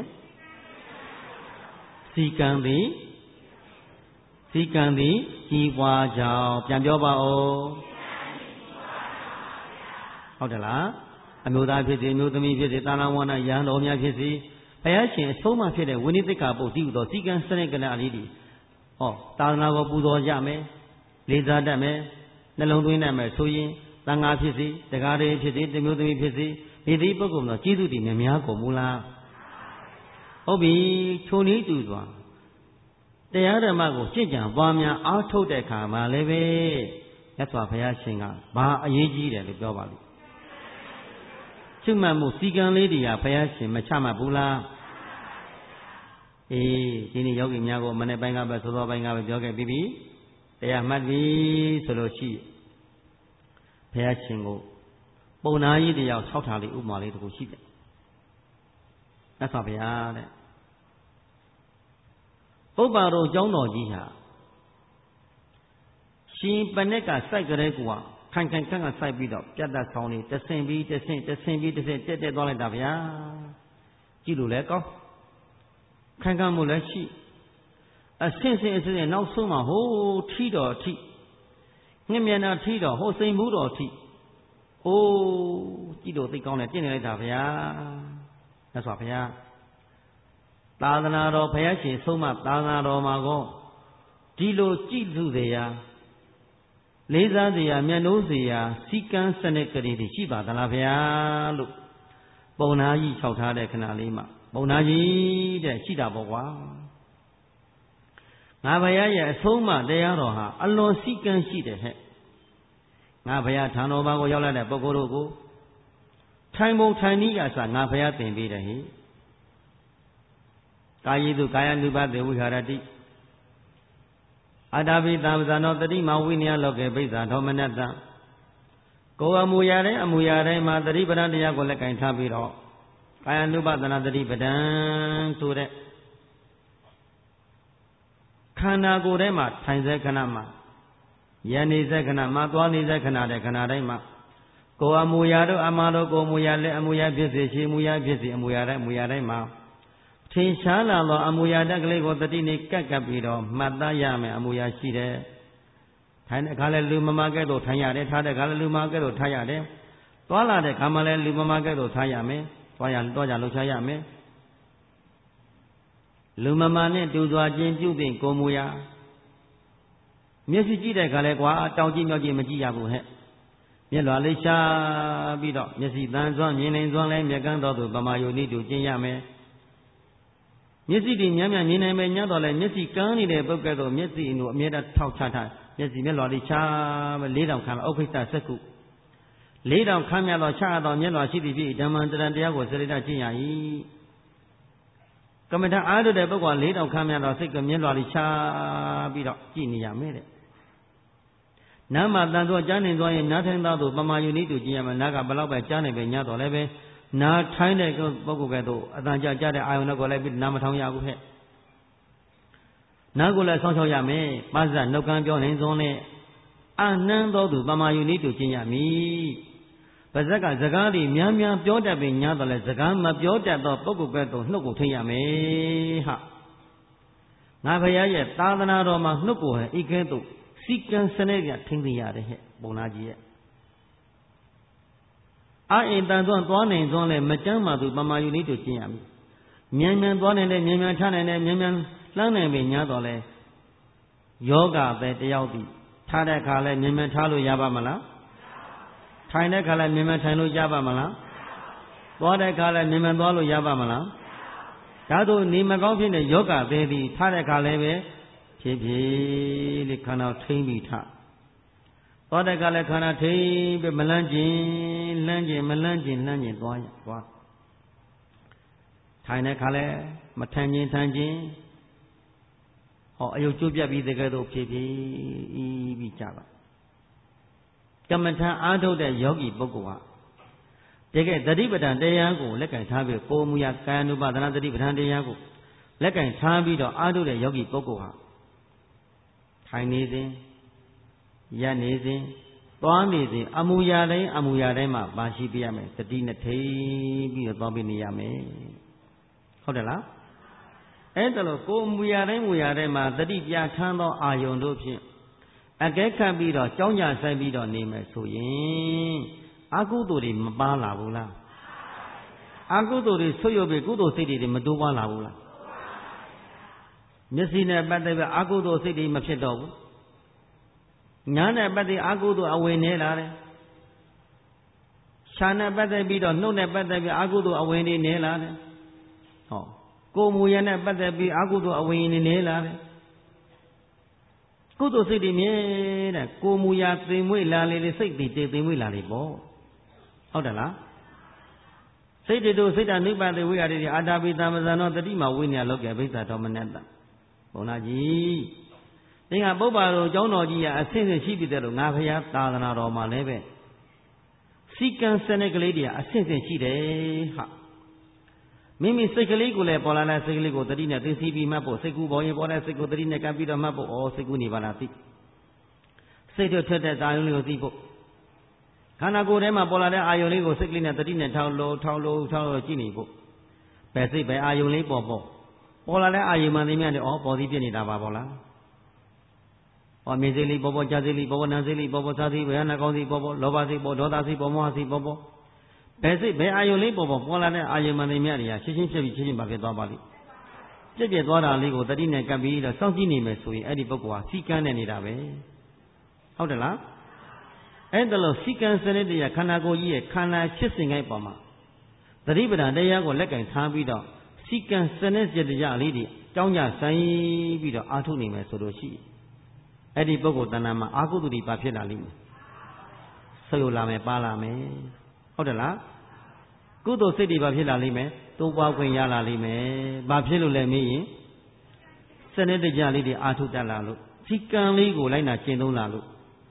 စီကံသည်စီကံသည်ကြီးပွားကြောင်းပြန်ပြောပါဦးဟုတ်တယ်လားအမျိုးသားဖြစ်စေအမျိုးသမီးဖြစ်စေသာနာဝဏရဟန်းတော်များဖြစ်စေဘုရားရှင်အဆုံးအမဖြစ်တဲ့ဝိနည်းသိက္ခာပုဒ်တည်ဟူသောစီကံစနစ်ကဏ္ဍအလေးတွေဟောသာသနာကိုပူဇော်ကြမယ်လေးစားတတ်မယ်နှလုံးသွင်းတတ်မယ်ဆိုရင်သံဃာဖြစ်စေတရားတွေဖြစ်စေတမျိုးသမီးဖြစ်စေဒီဒီပုဂ္ဂိုလ်တော်ကျေးဇူးတည်များများကုန်မူလားဟုတ်ပြီထိုနည်းတူစွာတရားဓမ္မကိုရှင်းကြံပွားများအားထုတ်တဲ့အခါမှာလည်းပဲမြတ်စွာဘုရားရှင်ကဘာအရေးကြီးတယ်လို့ပြောပါလိမ့်ချွတ်မှတ်မှုစီကံလေးတွေကဘုရားရှင်မချမှတ်ဘူးလားအေးဒီနေ့ယောဂီများကိုမနေ့ပိုင်းကပဲသောသောပိုင်းကပဲပြောခဲ့ပြီးပြီတရားမှတ်ပြီဆိုလို့ရှိဘုရားရှင်ကိုပုံနာကြီးတယောက်ဆောက်ထားလေးဥပမာလေးတခုရှိတယ်မြတ်စွာဘုရားတဲ့ပုပ္ပါတော်ကျောင်းတော်ကြီးဟာရှင်ပနက်ကစိုက်ကလေးကွာခိုင်ခိုင်ခန့်ခန့်စိုက်ပြီးတော့ပြတ်သက်ဆောင်နေတဆင်ပြီးတဆင်တဆင်ပြီးတဆင်တက်တက်သွားလိုက်တာဗျာကြည့်လို့လည်းကောင်းခိုင်ခန့်မှုလည်းရှိအဆင့်ဆင့်အဆင့်နောက်ဆုံးမှာဟိုးထီတော်ထီငှက်မြန်တာထီတော်ဟိုစိန်ဘူးတော်ထီအိုးကြည့်လို့သိကောင်းတယ်ကျင့်နေလိုက်တာဗျာမြတ်စွာဘုရားသာသနာတော်ဘုရားရှင်ဆုံးမသာသနာတော်မှာကောဒီလိုကြည့်လူတွေရာလေးစားစရာမျက်နှိုးစရာစီကံစနစ်ကလေးတွေရှိပါသလားဗျာလို့ပုံနာကြီးခြောက်ထားတဲ့ခဏလေးမှာပုံနာကြီးတဲ့ရှိတာပေါ့ကွာငါဘုရားရဲ့အဆုံးအမတရားတော်ဟာအလွန်စီကံရှိတယ်ဟဲ့ငါဘုရားဌာနတော်ဘာကိုရောက်လာတဲ့ပုဂ္ဂိုလ်တို့ကိုထိုင်ပုံထိုင်နည်းအစငါဘုရားသင်ပေးတယ်ဟိကာယေတုကာယ ानु ပသေဝိဟာရတိအတ္တပိသံဇာနောတတိမဝိနည်းလောကေပိဿာဒေါမနတ္တကိုယ်အမူအရာတိုင်းအမူအရာတိုင်းမှာသတိပဋ္ဌာန်တရားကိုလက်ကင်ထားပြီးတော့ကာယ ानु ပဒနာသတိပဋ္ဌာန်ဆိုတဲ့ခန္ဓာကိုယ်ထဲမှာထိုင်စေခဏမှာယနေစေခဏမှာသွားနေစေခဏတဲ့ခဏတိုင်းမှာကိုယ်အမူအရာတို့အမှားတို့ကိုယ်အမူအရာလက်အမူအရာဖြစ်စေရှိအမူအရာဖြစ်စေအမူအရာတိုင်းအမူအရာတိုင်းမှာထင်ရှားလာသောအမူအရာတက်ကလေးကိုတတိနဲ့ကပ်ကပ်ပြီးတော့မှတ်သားရမယ်အမူအရာရှိတယ်ထိုင်တဲ့အခါလဲလူမမာကဲ့သို့ထိုင်ရတယ်ထားတဲ့အခါလဲလူမမာကဲ့သို့ထားရတယ်သွားလာတဲ့အခါမှလဲလူမမာကဲ့သို့ထားရမယ်သွားရတော့ကြလှုပ်ရှားရမယ်လူမမာနဲ့တူစွာခြင်းပြုသင့်ကိုယ်မူရာမျက်စိကြည့်တဲ့အခါလဲကွာတောင်ကြည့်မြောက်ကြည့်မကြည့်ရဘူးဟဲ့မျက်လွှာလေးရှားပြီးတော့မျက်စိတန်စွမ်းမြင်နိုင်စွမ်းလဲမျက်ကန်းတော်သူပမာယုန်ဤတူကျင့်ရမယ်မျက်စိဒီညံ့ညံ့မြင်နိုင်မယ်ညံ့တော်လဲမျက်စိကန်းနေတဲ့ပုဂ္ဂိုလ်တို့မျက်စိအင်းတို့အမြဲတမ်းထောက်ချထားမျက်စိမျက်လွှာလေးရှားပဲလေးတောင်ခမ်းဥက္ခိတစက္ကုလေးတောင်ခမ်းမြတ်သောရှားသောမျက်လွှာရှိသည်ဖြစ်ဓမ္မံတရံတရားကိုစရိတကျင့်ရ၏ကမ္မထာအားထုတ်တဲ့ပုဂ္ဂိုလ်လေးတောင်ခမ်းမြတ်သောစိတ်ကမျက်လွှာလေးရှားပြီးတော့ကြည့်နေရမယ်တဲ့နားမှာတန်သောကြားနေသွားရင်နားထိုင်သားသို့ပမာယုန်ဤတူကျင့်ရမယ်နားကဘလောက်ပဲကြားနေပဲညတော့လည်းပဲနားထိုင်တဲ့ပုဂ္ဂိုလ်ကဲ့သို့အတန်ကြာကြားတဲ့အာယုန်ကိုလည်းပြီးနားမထောင်ရဘူးဟဲ့နားကိုလည်းဆောင်းချောက်ရမယ်ပါဇက်နှုတ်ကန်းပြောနေစွန်းနဲ့အာနှမ်းသောသူပမာယုန်ဤတူကျင့်ရမည်ပါဇက်ကစကားတွေများများပြောတတ်ပြီးညာတော့လဲစကားမပြောတတ်သောပုဂ္ဂိုလ်ကဲ့သို့နှုတ်ကိုထိမ့်ရမယ်ဟာငါဘုရားရဲ့သာသနာတော်မှာနှုတ်ကိုဟဲ့ဤကဲ့သို့စီကံစနစ်ကထိမ့်သိရတယ်ဟဲ့ပုံနာကြီးရဲ့အာအိမ်တန်သွန်းသွားနိုင်သွန်းလဲမကြမ်းမှသူပမာယုန်ဤတူကျင့်ရမည်မြန်မြန်သွားနိုင်တယ်မြန်မြန်ထနိုင်တယ်မြန်မြန်လှမ်းနိုင်ပြီညာတော့လဲယောဂပဲတယောက်ဒီထားတဲ့အခါလဲမြန်မြန်ထားလို့ရပါမလားထိုင်တဲ့အခါလဲမြန်မြန်ထိုင်လို့ရပါမလားသွားတဲ့အခါလဲမြန်မြန်သွားလို့ရပါမလားဒါတို့နေမကောင်းဖြစ်တဲ့ယောဂသေးသည်ထားတဲ့အခါလဲပဲဖြည်းဖြည်းလေးခန္ဓာထိမ့်ပြီးထားသွားတဲ့အခါလဲခန္ဓာထိမ့်ပြီးမလန်းကျင်လန်းကျင်မလန်းကျင်လန်းကျင်သွားရသွားထိုင်တဲ့အခါလဲမထိုင်ခြင်းထိုင်ခြင်းဟောအယုတ်ကျိုးပြတ်ပြီးတကယ်တော့ဖြည်းဖြည်းပြီးကြပါကမ္မထံအားထုတ်တဲ့ယောဂီပုဂ္ဂိုလ်ဟာတကယ်သတိပဋ္ဌာန်တရားကိုလက်ကင်ထားပြီးကိုယ်မူရကာယ ानु ပဒနာသတိပဋ္ဌာန်တရားကိုလက်ကင်ထားပြီးတော့အားထုတ်တဲ့ယောဂီပုဂ္ဂိုလ်ဟာထိုင်နေစဉ်ရပ်နေစဉ်သွားနေစဉ်အမူအရာတိုင်းအမူအရာတိုင်းမှာပါရှိပြရမယ်သတိနဲ့ထိပြီးတော့သွားပြီးနေရမယ်ဟုတ်တယ်လားအဲ့ဒါလို့ကိုယ်မူရာတိုင်းမူရာတိုင်းမှာတတိပြထမ်းသောအာယုန်တို့ဖြင့်အကဲခတ်ပြီးတော့ကြောင်းကြဆိုင်ပြီးတော့နေမယ်ဆိုရင်အကုသိုလ်တွေမပါလာဘူးလားအကုသိုလ်တွေဆွတ်ရွတ်ပြီးကုသိုလ်စိတ်တွေမတိုးပွားလာဘူးလားမျက်စိနဲ့ပတ်သက်ပြီးအကုသိုလ်စိတ်တွေမဖြစ်တော့ဘူးညာနဲ့ပတ်သက်အကုသိုလ်အဝင်နေလာတယ်ရှာနဲ့ပတ်သက်ပြီးတော့နှုတ်နဲ့ပတ်သက်ပြီးအကုသိုလ်အဝင်တွေနေလာတယ်ဟောကိုယ်မူရနဲ့ပတ်သက်ပြီးအကုသိုလ်အဝင်နေနေလာတယ်ကုသိုလ်စိတ်တွေမြဲတဲ့ကိုယ်မူရသိမ်မွေ့လာလေလေစိတ်တွေသိမ်မွေ့လာလေပေါ့ဟုတ်တယ်လားစိတ်တွေတို့စိတ်တနိဗ္ဗာန်ဝိဟာရီအာတာပိသမဇန်သောတတိမဝိညာလောကေဘိသတော်မနတ္တဘုန်းကြီးသင်္ဃပုပ္ပါတို့ကျောင်းတော်ကြီးကအဆင့်ဆင့်ရှိပြီတဲ့လို့ငါဖရာသာသနာတော်မှာလည်းပဲစီကံစနစ်ကလေးတွေကအဆင့်ဆင့်ရှိတယ်ဟာမိမိစိတ်ကလေးကိုလည်းပေါ်လာတဲ့စိတ်ကလေးကိုတတိနဲ့သိသိပြီးမှတ်ဖို့စိတ်ကူပေါ်ရင်ပေါ်တဲ့စိတ်ကိုတတိနဲ့ကပ်ပြီးတော့မှတ်ဖို့ဩစိတ်ကူနေပါလားသိစိတ်တို့ထွက်တဲ့အာယုံလေးကိုသိဖို့ခန္ဓာကိုယ်ထဲမှာပေါ်လာတဲ့အာယုံလေးကိုစိတ်ကလေးနဲ့တတိနဲ့ထောက်လို့ထောက်လို့ထောက်လို့ကြည့်နေဖို့ပဲစိတ်ပဲအာယုံလေးပေါ်ပေါ်ပေါ်လာတဲ့အာယုံမှန်သိမြတ်တယ်ဩပေါ်သည်ပြနေတာပါပေါ့လားဩမြေစိတ်လေးပေါ်ပေါ်ကြာစိတ်လေးပေါ်ပေါ်နာစိတ်လေးပေါ်ပေါ်စားစိတ်ဝေဒနာကောင်းစိတ်ပေါ်ပေါ်လောဘစိတ်ပေါ်ဒေါသစိတ်ပေါ်မောဟစိတ်ပေါ်ပေါ်ဘယ်စိတ်ဘယ်အာယုံလေးပေါ်ပေါ်ပေါ်လာတဲ့အာယုံမှန်သိမြတ်တွေကရှင်းရှင်းဖြစ်ပြီးရှင်းရှင်းပါဖြစ်သွားပါလိမ့်ပြည့်ပြည့်သွားတာလေးကိုတတိနဲ့ကပ်ပြီးတော့စောင့်ကြည့်နေမယ်ဆိုရင်အဲ့ဒီပုဂ္ဂိုလ်ဟာစီကံနဲ့နေတာပဲဟုတ်တယ်လားအဲ့ဒါလို့စီကံစနစ်တရားခန္ဓာကိုယ်ကြီးရဲ့ခန္ဓာဖြစ်စဉ်ကိုက်ပေါ်မှာသတိပဋ္ဌာန်တရားကိုလက်ကင်ထားပြီးတော့စီကံစနစ်တရားလေးတွေကြောင်းကြဆိုင်ပြီးတော့အာထုနေမယ်ဆိုလို့ရှိရင်အဲ့ဒီပုဂ္ဂိုလ်တဏ္ဍာမှာအာဟုတုတိပါဖြစ်လာလိမ့်မယ်ဆုပ်လာမယ်ပါလာမယ်ဟုတ်တယ်လားကုသိုလ်စိတ်တွေပါဖြစ်လာလိမ့်မယ်တိုးပွားခွင့်ရလာလိမ့်မယ်ဘာဖြစ်လို့လဲမေးရင်စနစ်တရားလေးတွေအာထုတတ်လာလို့စီကံလေးကိုလိုက်နာကျင့်သုံးလာလို့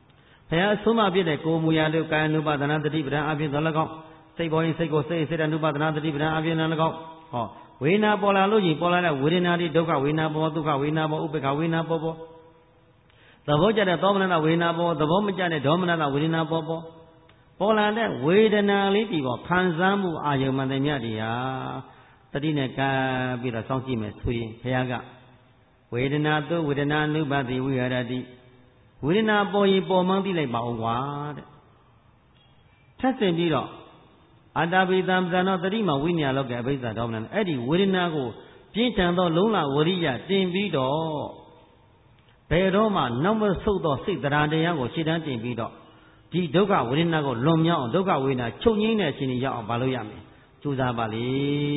ဘုရားဆုံးမပြတဲ့ကိုမူရာတို့ကာယ ानु ပါဒနာတတိပဒံအပြင်တော်၎င်းစိတ်ပေါ်ရင်စိတ်ကိုစိတ်စိတ် ानु ပါဒနာတတိပဒံအပြင်တော်၎င်းဟောဝေဒနာပေါ်လာလို့ရှိရင်ပေါ်လာတဲ့ဝေဒနာတွေဒုက္ခဝေဒနာပေါ်ဒုက္ခဝေဒနာပေါ်ဥပ္ပခဝေဒနာပေါ်ပေါ်သဘောကျတဲ့သောမနတဝေဒနာပေါ်သဘောမကျတဲ့ဒေါမနတဝေဒနာပေါ်ပေါ်ပေါ်လာတဲ့ဝေဒနာလေးဒီပေါ်ခံစားမှုအာယုံမှန်တယ်မြတ်တရားတတိနဲ့ကပ်ပြီးတော့စောင့်ကြည့်မယ်ဆိုရင်ဘုရားကဝေဒနာတုဝေဒနာနုပါတိဝိဟာရတိဝေဒနာပေါ်ရင်ပေါ်မှန်းသိလိုက်ပါအောင်ကွာတဲ့ထပ်ဆင့်ပြီးတော့အတ္တပိသံပဒနောတတိမဝိညာလောကအဘိဓါဒေါမနအဲ့ဒီဝေဒနာကိုပြင်းထန်သောလုံးလဝရိယတင်ပြီးတော့ဘယ်တော့မှနောက်မဆုတ်သောစိတ်တရားတရားကိုရှင်းတန်းတင်ပြီးတော့ဒီဒုက္ခဝေဒနာကိုလွန်မြောက်အောင်ဒုက္ခဝေဒနာချုပ်ငြိမ်းတဲ့အချိန်ကြီးရောက်အောင်မလုပ်ရမယ်ကြိုးစားပါလေ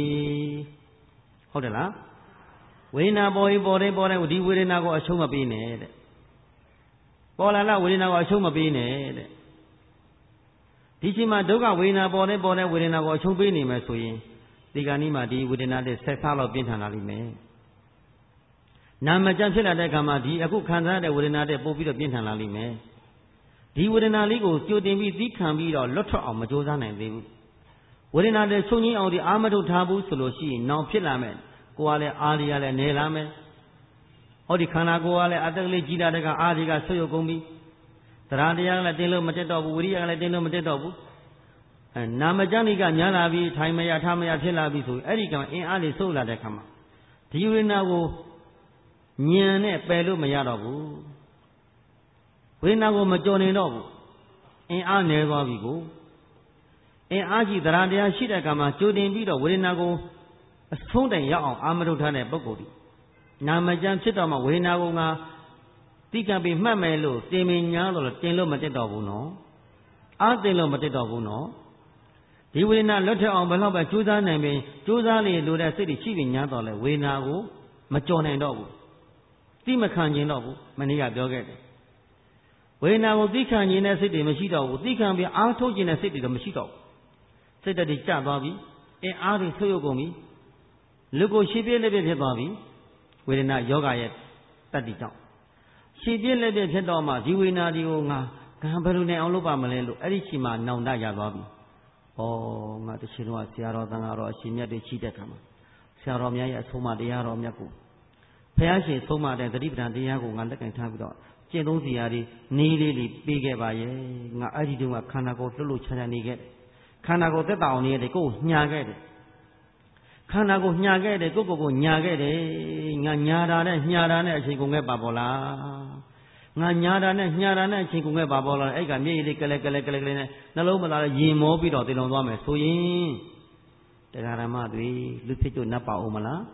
ဟုတ်တယ်လားဝေဒနာပေါ်ရင်ပေါ်တယ်ပေါ်တယ်ဒီဝေဒနာကိုအဆုံးမပေးနဲ့တဲ့ပေါ်လာလားဝေဒနာကိုအဆုံးမပေးနဲ့တဲ့ဒီချိန်မှာဒုက္ခဝေဒနာပေါ်တယ်ပေါ်တယ်ဝေဒနာကိုအဆုံးပေးနေမယ်ဆိုရင်ဒီကနေ့မှဒီဝေဒနာတဲ့ဆက်စားတော့ပြင်းထန်လာလိမ့်မယ်နာမကျဖြစ်လာတဲ့အခါမှာဒီအခုခံစားရတဲ့ဝေဒနာတဲ့ပို့ပြီးတော့ပြင်းထန်လာလိမ့်မယ်ဒီဝေဒနာလေးကိုကြိုတင်ပြီးသီးခံပြီးတော့လွတ်ထွက်အောင်မကြိုးစားနိုင်သေးဘူးဝေဒနာတဲ့ချုပ်ငြိမ်းအောင်ဒီအာမထုတ်ထားဘူးဆိုလို့ရှိရင်နောင်ဖြစ်လာမယ်ကိုယ်ကလည်းအားရလည်းနေလာမယ်ဟောဒီခန္ဓာကိုယ်ကလည်းအတက်ကလေးကြီးလာတဲ့ကအားတွေကဆွတ်ယုတ်ကုန်ပြီတရားတရားကလည်းတင်းလို့မတက်တော့ဘူးဝိရိယကလည်းတင်းလို့မတက်တော့ဘူးအဲနာမကျဏိကညာလာပြီးထိုင်မရထားမရဖြစ်လာပြီဆိုအဲ့ဒီကအင်အားလေးဆုပ်လာတဲ့ခါမှာဒီဝေဒနာကိုညံနဲ့ပယ်လို့မရတော့ဘူးဝေဒနာကိုမကြော်နေတော့ဘူးအင်အားနေသွားပြီကိုအင်အားကြီးတရားတရားရှိတဲ့အခါမှာကြိုတင်ပြီးတော့ဝေဒနာကိုအဆုံးတိုင်ရောက်အောင်အာမထုတ်ထားတဲ့ပုဂ္ဂိုလ်ဒီနာမကျမ်းဖြစ်တော့မှဝေဒနာကိုငါတိကံပြီးမှတ်မယ်လို့တင်မညာလို့တင်လို့မတက်တော့ဘူးနော်အားတင်လို့မတက်တော့ဘူးနော်ဒီဝေဒနာလွတ်ထအောင်ဘယ်တော့ပဲကြိုးစားနိုင်ပြီကြိုးစားလေလို့တဲ့စိတ်တွေရှိပြီညာတော့လေဝေဒနာကိုမကြော်နိုင်တော့ဘူးတိမခံကျင်တော့ဘူးမနေ့ကပြောခဲ့တယ်ဝေဒနာကိုသိခံကျင်တဲ့စိတ်တွေမရှိတော့ဘူးသိခံပြီးအားထုတ်ကျင်တဲ့စိတ်တွေတော့မရှိတော့ဘူးစိတ်တွေကျသွားပြီအင်အားတွေဆွေးရုပ်ကုန်ပြီလူကိုရှည်ပြည့်လက်ပြည့်ဖြစ်သွားပြီဝေဒနာယောဂရဲ့တတ္တိကြောင့်ရှည်ပြည့်လက်ပြည့်ဖြစ်တော့မှဒီဝေဒနာဒီကိုငါကံဘယ်လိုနဲ့အောင်လုပ်ပါမလဲလို့အဲ့ဒီချိန်မှာနောင်တရသွားပြီဩငါတချင်တော့ဆရာတော်တန်ဃာတော်အရှင်မြတ်တွေရှိတဲ့ခါမှာဆရာတော်များရဲ့အဆုံးအမတရားတော်မြတ်ကိုဘုရားရှင်ဆုံးမတဲ့သတိပဋ္ဌာန်တရားကိုငါလက်ကင်ထားပြီးတော့ကျင့်သုံးစီရာဒီနေလေးလေးပေးခဲ့ပါရဲ့ငါအဲ့ဒီတုန်းကခန္ဓာကိုယ်လှုပ်လှုပ်ချာချာနေခဲ့တယ်ခန္ဓာကိုယ်သက်တာအောင်နေရတယ်ကိုယ်ညာခဲ့တယ်ခန္ဓာကိုညာခဲ့တယ်ကိုယ့်ကိုယ်ကိုညာခဲ့တယ်ငါညာတာနဲ့ညာတာနဲ့အချိန်ကုန်ခဲ့ပါပေါ်လားငါညာတာနဲ့ညာတာနဲ့အချိန်ကုန်ခဲ့ပါပေါ်လားအဲ့ကမျက်ရည်လေးကလဲကလဲကလဲကလဲနဲ့နှလုံးမသားရင်ရင်မောပြီးတော့တည်လုံသွားမယ်ဆိုရင်တရားဓမ္မတွေလူဖြစ်ကြနတ်ပါအောင်မလား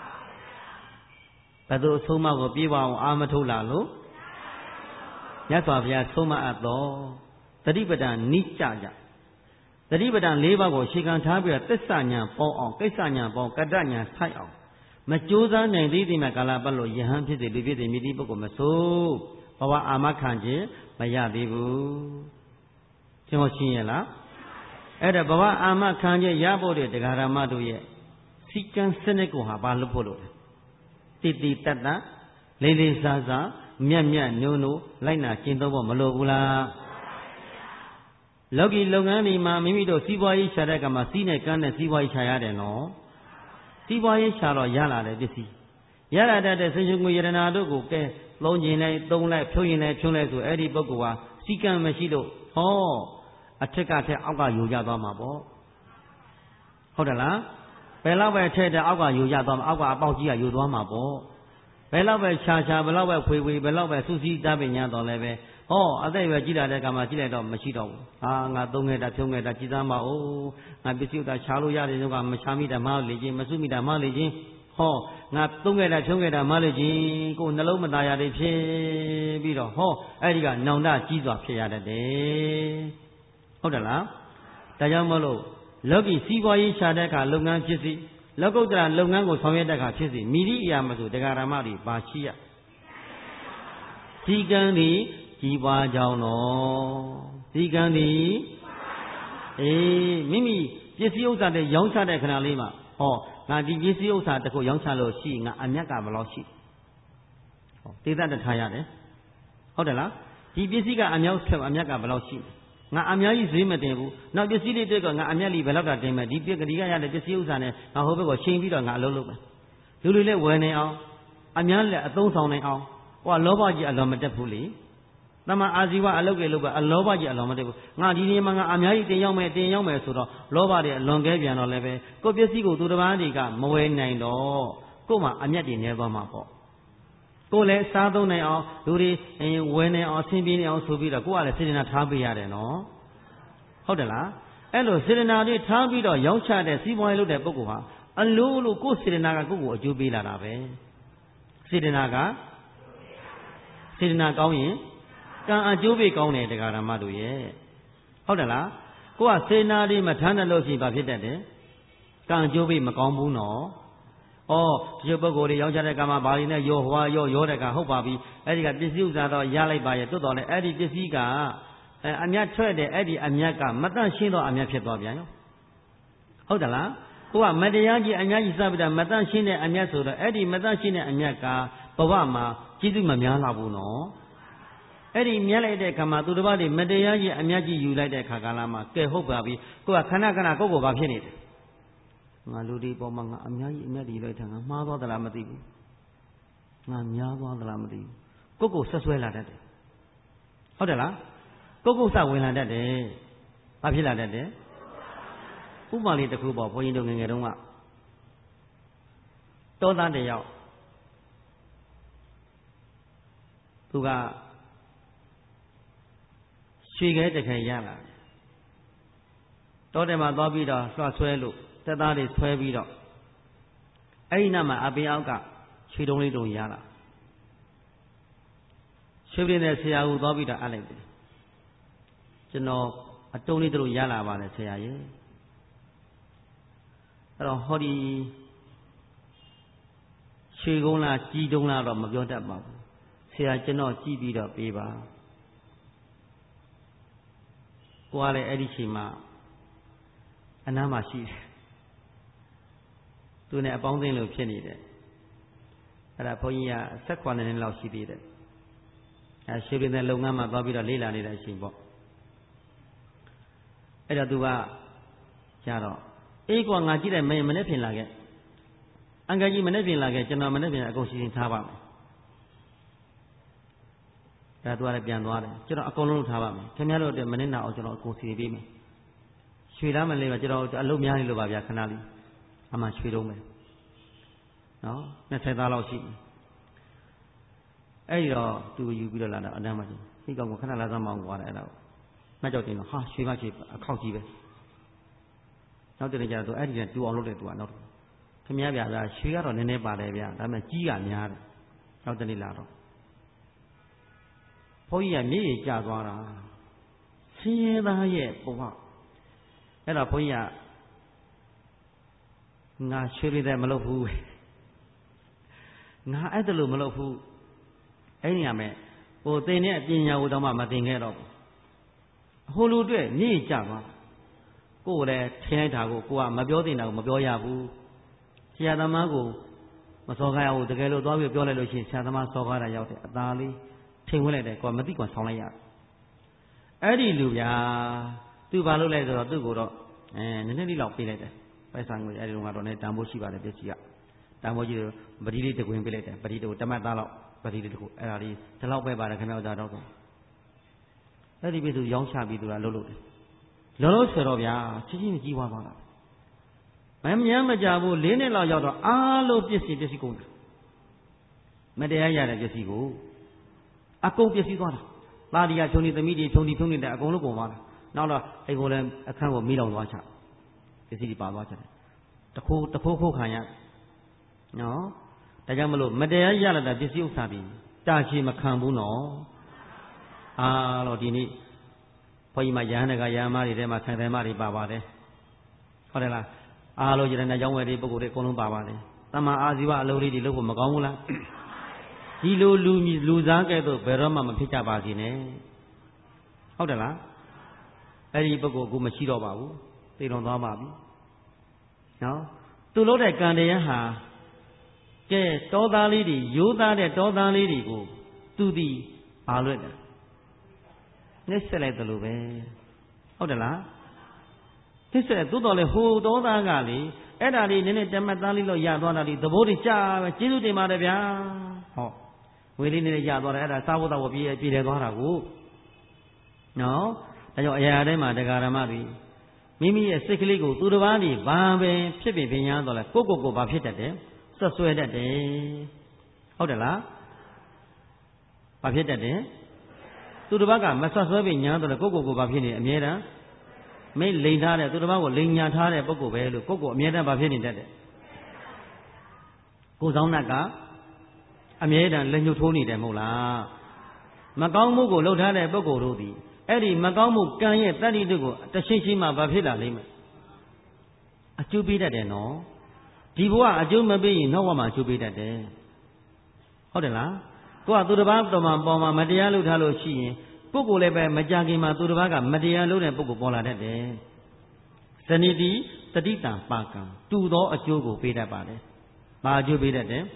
ဘယ်သူအဆုံးမကိုပြေးပါအောင်အာမထုတ်လာလို့မြတ်စွာဘုရားဆုံးမအပ်တော်တတိပဒံနိကြကြသတိပဋ္ဌာန်၄ပါးကိုရှေခံထားပြီးတော့သစ္စာညာပေါအောင်ကိစ္စညာပေါကတ္တညာဆိုင်အောင်မကြိုးစားနိုင်သေးသည်မှာကာလပတ်လို့ယဟန်ဖြစ်စေလူဖြစ်စေမြည်တိပုဂ္ဂိုလ်မဆိုးဘဝအာမခံခြင်းမရသေးဘူးကျွန်တော်ရှင်းရလားအဲ့ဒါဘဝအာမခံခြင်းရဖို့တဲ့တရားဓမ္မတို့ရဲ့စီကံစနစ်ကိုဟာဘာလို့ဖို့လို့လဲတိတိတတ်တတ်လေးလေးစားစားမြတ်မြတ်နိုးနိုးလိုက်နာကျင့်သုံးဖို့မလိုဘူးလားလောကီလုပ်ငန်းတွေမှာမိမိတို့စီးပွားရေးရှာတဲ့ကမှာစီးနဲ့ကမ်းနဲ့စီးပွားရေးရှာရတယ်နော်စီးပွားရေးရှာတော့ရလာတယ်ပစ္စည်းရလာတတ်တဲ့စေရှင်ငွေယရနာတို့ကိုကဲသုံးခြင်းလိုက်သုံးလိုက်ဖြုံးရင်လိုက်ဖြုံးလိုက်ဆိုအဲ့ဒီပုဂ္ဂိုလ်ဟာစီကံမရှိလို့ဟောအထက်ကထက်အောက်ကယူကြသွားမှာပေါ့ဟုတ်တယ်လားဘယ်လောက်ပဲထက်တဲ့အောက်ကယူကြသွားမှာအောက်ကအပေါက်ကြီးကယူသွားမှာပေါ့ဘယ်လောက်ပဲရှာရှာဘယ်လောက်ပဲဖွေဖွေဘယ်လောက်ပဲစူးစီးတားပညာတော်လည်းပဲဟောအသက်ရွယ်ကြီးလာတဲ့ကမှာကြီးလိုက်တော့မရှိတော့ဘူးဟာငါသုံးခဲ့တာဖြုံးခဲ့တာကြည်သားမအောင်ငါပစ္စည်းဥတာရှားလို့ရတယ်တော့ကမရှာမိတာမလေချင်းမစုမိတာမလေချင်းဟောငါသုံးခဲ့တာဖြုံးခဲ့တာမလေချင်းကိုယ်နှလုံးမသားရတဲ့ဖြစ်ပြီးတော့ဟောအဲ့ဒီကနောင်တကြီးစွာဖြစ်ရတတ်တယ်ဟုတ်တယ်လားဒါကြောင့်မလို့လောကီစီးပွားရေးရှာတဲ့အခါလုပ်ငန်းဖြစ်စီလောကုတ္တရာလုပ်ငန်းကိုဆောင်ရွက်တဲ့အခါဖြစ်စီမိရိအရာမဆိုတရားဓမ္မတွေပါရှိရစီကံဒီကြီးပွားကြောင်းတော်ဒီကံဒီအေးမိမိပစ္စည်းဥစ္စာတွေရောင်းချတဲ့ခဏလေးမှာဟောငါဒီပစ္စည်းဥစ္စာတစ်ခုရောင်းချလို့ရှိငါအမြတ်ကဘယ်လောက်ရှိဟောတေသတ္တထားရတယ်ဟုတ်တယ်လားဒီပစ္စည်းကအမြောက်ဆက်အမြတ်ကဘယ်လောက်ရှိငါအများကြီးဈေးမတင်ဘူးနောက်ပစ္စည်းလေးတွေကငါအမြတ်လီဘယ်လောက်တာတင်မယ်ဒီပစ္စည်းကရတဲ့ပစ္စည်းဥစ္စာနဲ့ငါဟိုဘက်ကိုချိန်ပြီးတော့ငါအလုပ်လုပ်မယ်လူတွေလည်းဝယ်နေအောင်အများလည်းအသုံးဆောင်နေအောင်ဟိုကလောဘကြီးအလွန်မတက်ဘူးလေတမန်အာဇီဝအလုပ်တွေလုပ်ပဲအလောဘကြီးအလွန်မတက်ဘူးငါဒီနေ့မှငါအများကြီးတင်ရောက်မယ်တင်ရောက်မယ်ဆိုတော့လောဘတွေအလွန်ကဲပြန်တော့လည်းပဲကိုပစ္စည်းကိုသူတစ်ပါးတွေကမဝယ်နိုင်တော့ကို့မှာအမြတ်တွေနေသွားမှာပေါ့ကိုလည်းစားသုံးနိုင်အောင်လူတွေဝယ်နိုင်အောင်ဆင်းပြေးနိုင်အောင်ဆိုပြီးတော့ကိုကလည်းစေတနာထားပေးရတယ်နော်ဟုတ်တယ်လားအဲ့လိုစေတနာတွေထားပြီးတော့ရောက်ချတဲ့စီးပွားရေးလုပ်တဲ့ပုဂ္ဂိုလ်ဟာအလိုလိုကိုယ်စေတနာကကိုယ့်ကိုအကျိုးပေးလာတာပဲစေတနာကစေတနာကောင်းရင်ကံအကျိုးပေးကောင်းတယ်တရားဓမ္မတို့ရဲ့ဟုတ်တယ်လားကိုကစေတနာတွေမထမ်းတဲ့လို့ရှိရင်ဘာဖြစ်တတ်တယ်ကံအကျိုးပေးမကောင်းဘူးနော်ဩဒီပုဂ္ဂိုလ်တွေရောက်ကြတဲ့ကံမှာဘာတွေနဲ့ရောဟွာရောရောတဲ့ကဟုတ်ပါပြီအဲ့ဒီကပစ္စည်းဥစ္စာတော့ရလိုက်ပါရဲ့တွတ်တော်လဲအဲ့ဒီပစ္စည်းကအမြတ်ထွက်တဲ့အဲ့ဒီအမြတ်ကမတန့်ရှင်းသောအမြတ်ဖြစ်သွားပြန်ရောဟုတ်တယ်လားကိုကမတရားကြီးအများကြီးစပ်ပြီးတော့မတန့်ရှင်းတဲ့အမြတ်ဆိုတော့အဲ့ဒီမတန့်ရှင်းတဲ့အမြတ်ကဘဝမှာကျေးဇူးမများလာဘူးနော်အဲ့ဒီမြတ်လိုက်တဲ့ခါမှာသူတစ်ပါးတွေမတရားကြီးအမြတ်ကြီးယူလိုက်တဲ့ခါကာလမှာကဲဟုတ်ပါပြီကိုကခဏခဏကိုယ့်ကိုယ်ဘာဖြစ်နေတယ်ငါလူဒီပေါ်မှာငါအများကြီးအမြတ်ကြီးလိုက်တာငါမှားသွားသလားမသိဘူးငါများသွားသလားမသိဘူးကိုယ့်ကိုယ်ဆက်ဆွဲလာတတ်တယ်ဟုတ်တယ်လားကိုယ့်ကိုယ်စဝင်လာတတ်တယ်ဘာဖြစ်လာတတ်တယ်ဥပမာလေးတစ်ခုပေါ့ဘုန်းကြီးတို့ငယ်ငယ်တုန်းကတောသားတယောက်သူကရွှေခဲတစ်ခဲရလာတောထဲမှာသွားပြီးတော့လွှတ်ဆွဲလို့တက်သားတွေဆွဲပြီးတော့အဲ့ဒီနောက်မှာအပင်အောက်ကရွှေတုံးလေးတုံးရလာရွှေပြင်းတဲ့ဆရာကသွားပြီးတော့အပ်လိုက်တယ်ကျွန်တော်အတုံးလေးတို့ရလာပါတယ်ဆရာရဲ့အဲ့တော့ဟောဒီရွှေကုန်းလားကြီးတုံးလားတော့မပြောတတ်ပါဘူးဆရာကျွန်တော်ကြည့်ပြီးတော့ပေးပါကိုကလည်းအဲ့ဒီချိန်မှာအနားမှာရှိတယ်သူနဲ့အပေါင်းအသင်းလို့ဖြစ်နေတယ်အဲ့ဒါဘုန်းကြီးကဆက်ခွာနေနေလောက်ရှိသေးတယ်အဲရွှေပြင်းတဲ့လုပ်ငန်းမှာသွားပြီးတော့လေးလာနေတဲ့အချိန်ပေါ့အဲ့တော့သူကကြာတော့အေးကွာငါကြည့်တယ်မင်းမနေ့ပြင်လာခဲ့အင်္ဂါကြီးမနေ့ပြင်လာခဲ့ကျွန်တော်မနေ့ပြင်အကုန်စီစဉ်ထားပါမယ်ဒါသူကလည်းပြန်သွားတယ်ကျွန်တော်အကုန်လုံးလုပ်ထားပါမယ်ခင်ဗျားတို့အတွက်မနေ့နာအောင်ကျွန်တော်အကုန်စီစဉ်ပေးမယ်ရွှေသားမလေးကကျွန်တော်အလုပ်များနေလို့ပါဗျာခဏလေးအမှရွှေတုံးမယ်နော်နှစ်ဆယ်သားလောက်ရှိပြီအဲ့ဒီတော့သူယူပြီးတော့လာတော့အတန်းမှာရှိကောင်ကခဏလာစမ်းမအောင်ကွာတယ်အဲ့ဒါမှတ်ကြောက်တင်တော့ဟာရွှေမရွှေအခောက်ကြီးပဲနောက်တနေ့ကျတော့သူအဲ့ဒီနဲ့တူအောင်လုပ်တယ်သူကနောက်ခင်ဗျားဗျာဒါရွှေကတော့နည်းနည်းပါတယ်ဗျာဒါပေမဲ့ကြီးကများတယ်နောက်တနေ့လာတော့ဘုန်းကြီးကမျက်ရည်ကျသွားတာဆင်းရဲသားရဲ့ဘဝအဲ့တော့ဘုန်းကြီးကငါရွှေရည်တယ်မလုပ်ဘူးငါအဲ့ဒါလို့မလုပ်ဘူးအဲ့ဒီရမယ်ဟိုသင်တဲ့ပညာကိုတော့မှမသင်ခဲ့တော့ဘူးဟိုလူတွေမျက်ရည်ကျသွားကိုယ်လည်းထင်လိုက်တာကိုကိုကမပြောတင်တာကိုမပြောရဘူးဆရာသမားကိုမစော်ကားရဘူးတကယ်လို့သွားပြီးပြောလိုက်လို့ရှိရင်ဆရာသမားစော်ကားတာရောက်တယ်အသာလေးထိန်ဝင်လိုက်တယ်ကိုကမသိကွာဆောင်းလိုက်ရအဲ့ဒီလူဗျာသူဘာလုပ်လဲဆိုတော့သူ့ကိုတော့အဲနည်းနည်းလေးလောက်ပေးလိုက်တယ်ပိုက်ဆံကိုအဲ့ဒီတော့ကတော့လည်းတန်ဖိုးရှိပါတယ်ပစ္စည်းကတန်ဖိုးကြီးပတိလေးတကွင်းပေးလိုက်တယ်ပတိတကိုတမတ်သားလောက်ပတိလေးတခုအဲ့ဒါလေးဒီလောက်ပဲပါတယ်ခင်ဗျားတို့တော့အဲ့ဒီပစ္စည်းရောင်းချပြီးသူကလှုပ်လှုပ်တယ်လောလောဆယ်တော့ဗျာချင်းချင်းကြီးွားသွားတာမမြမ်းမကြဘူးလေးနှစ်လောက်ရောက်တော့အားလုံးပစ္စည်းပစ္စည်းကုန်တယ်မတရားရတဲ့ပစ္စည်းကိုအကုန်ပစ္စည်းသွားတာသားဒီကဖြုံနေသမီးတွေဖြုံနေဖြုံနေတဲ့အကုန်လုံးကုန်သွားတာနောက်တော့အဲ့ကိုလည်းအခန်းကိုမိလောင်သွားချပစ္စည်းတွေပါသွားချတယ်တခိုးတခိုးခိုးခံရနော်ဒါကြောင့်မလို့မတရားရလာတဲ့ပစ္စည်းဥစ္စာတွေတာချီမခံဘူးနော်အားလို့ဒီနေ့ဘုန်းကြီးမရဟန်းကရဟန်းမတွေထဲမှာဆိုင်တယ်မတွေပါပါတယ်ဟုတ်တယ်လားအားလို့ရတဲ့နဲ့ရောင်းဝယ်တွေပုဂ္ဂိုလ်တွေအကုန်လုံးပါပါတယ်တမန်အာဇီဝအလုပ်လေးတွေလုပ်ဖို့မကောင်းဘူးလားဒီလိုလူလူစားကဲ့သို့ဘယ်တော့မှမဖြစ်ကြပါစေနဲ့ဟုတ်တယ်လားအဲ့ဒီပုဂ္ဂိုလ်ကမရှိတော့ပါဘူးသိတော်သွားပါပြီနော်သူလုပ်တဲ့ကံတရားဟာကဲတောသားလေးတွေရိုးသားတဲ့တောသားလေးတွေကိုသူသည်ဘာလွတ်တယ်နှိစ္စလိုက်တယ်လို့ပဲဟုတ်တယ်လားနှိစ္စလိုက်သို့တော်လေဟိုသောသားကလေအဲ့ဒါလေးနည်းနည်းတမတ်သားလေးတော့ရသွားတာဒီသဘောတည်းကြာပဲကျေးဇူးတင်ပါတယ်ဗျာဟောဝေလေးနည်းနည်းရသွားတယ်အဲ့ဒါစားဖို့တော့ပြေးပြေးတယ်သွားတာကိုနော်ဒါကြောင့်အရာတိုင်းမှာတရားဓမ္မတွေမိမိရဲ့စိတ်ကလေးကိုသူတစ်ပါးနေဘာပဲဖြစ်ဖြစ်ပင်ညာတော့လဲကိုကိုကိုဘာဖြစ်တတ်တယ်ဆွတ်ဆွဲတတ်တယ်ဟုတ်တယ်လားဘာဖြစ်တတ်တယ်သူတစ်ပါးကမဆွတ်ဆွဲပင်ညာတော့လဲကိုကိုကိုဘာဖြစ်နေအမြဲတမ်းမိတ်လိန်ထားတဲ့သူတစ်ပါးကိုလိန်ညာထားတဲ့ပုဂ္ဂိုလ်ပဲလို့ကိုကိုအမြဲတမ်းဘာဖြစ်နေတတ်တယ်ကိုဆောင်နှက်ကအမြဲတမ်းလက်ညှိုးထိုးနေတယ်မဟုတ်လားမကောင်းမှုကိုလှုပ်ထားတဲ့ပုဂ္ဂိုလ်တို့သည်အဲ့ဒီမကောင်းမှုကံရဲ့တတ္တိတို့ကိုတရှိရှိမှဘာဖြစ်လာလိမ့်မယ်အကျိုးပေးတတ်တယ်နော်ဒီဘဝအကျိုးမပေးရင်နောက်ဘဝမှာအကျိုးပေးတတ်တယ်ဟုတ်တယ်လားကိုကသူတစ်ပါးတော်မှာပေါ်မှာမတရားလုပ်ထားလို့ရှိရင်ပုဂ္ဂိုလ်လည်းပဲမကြခင်မှာသူတစ်ပါးကမတရားလုပ်တဲ့ပုဂ္ဂိုလ်ပေါ်လာတတ်တယ်ဇနိတိတတိတံပါကံတူသောအကျိုးကိုပေးတတ်ပါတယ်ဘာအကျိုးပေးတတ်တယ်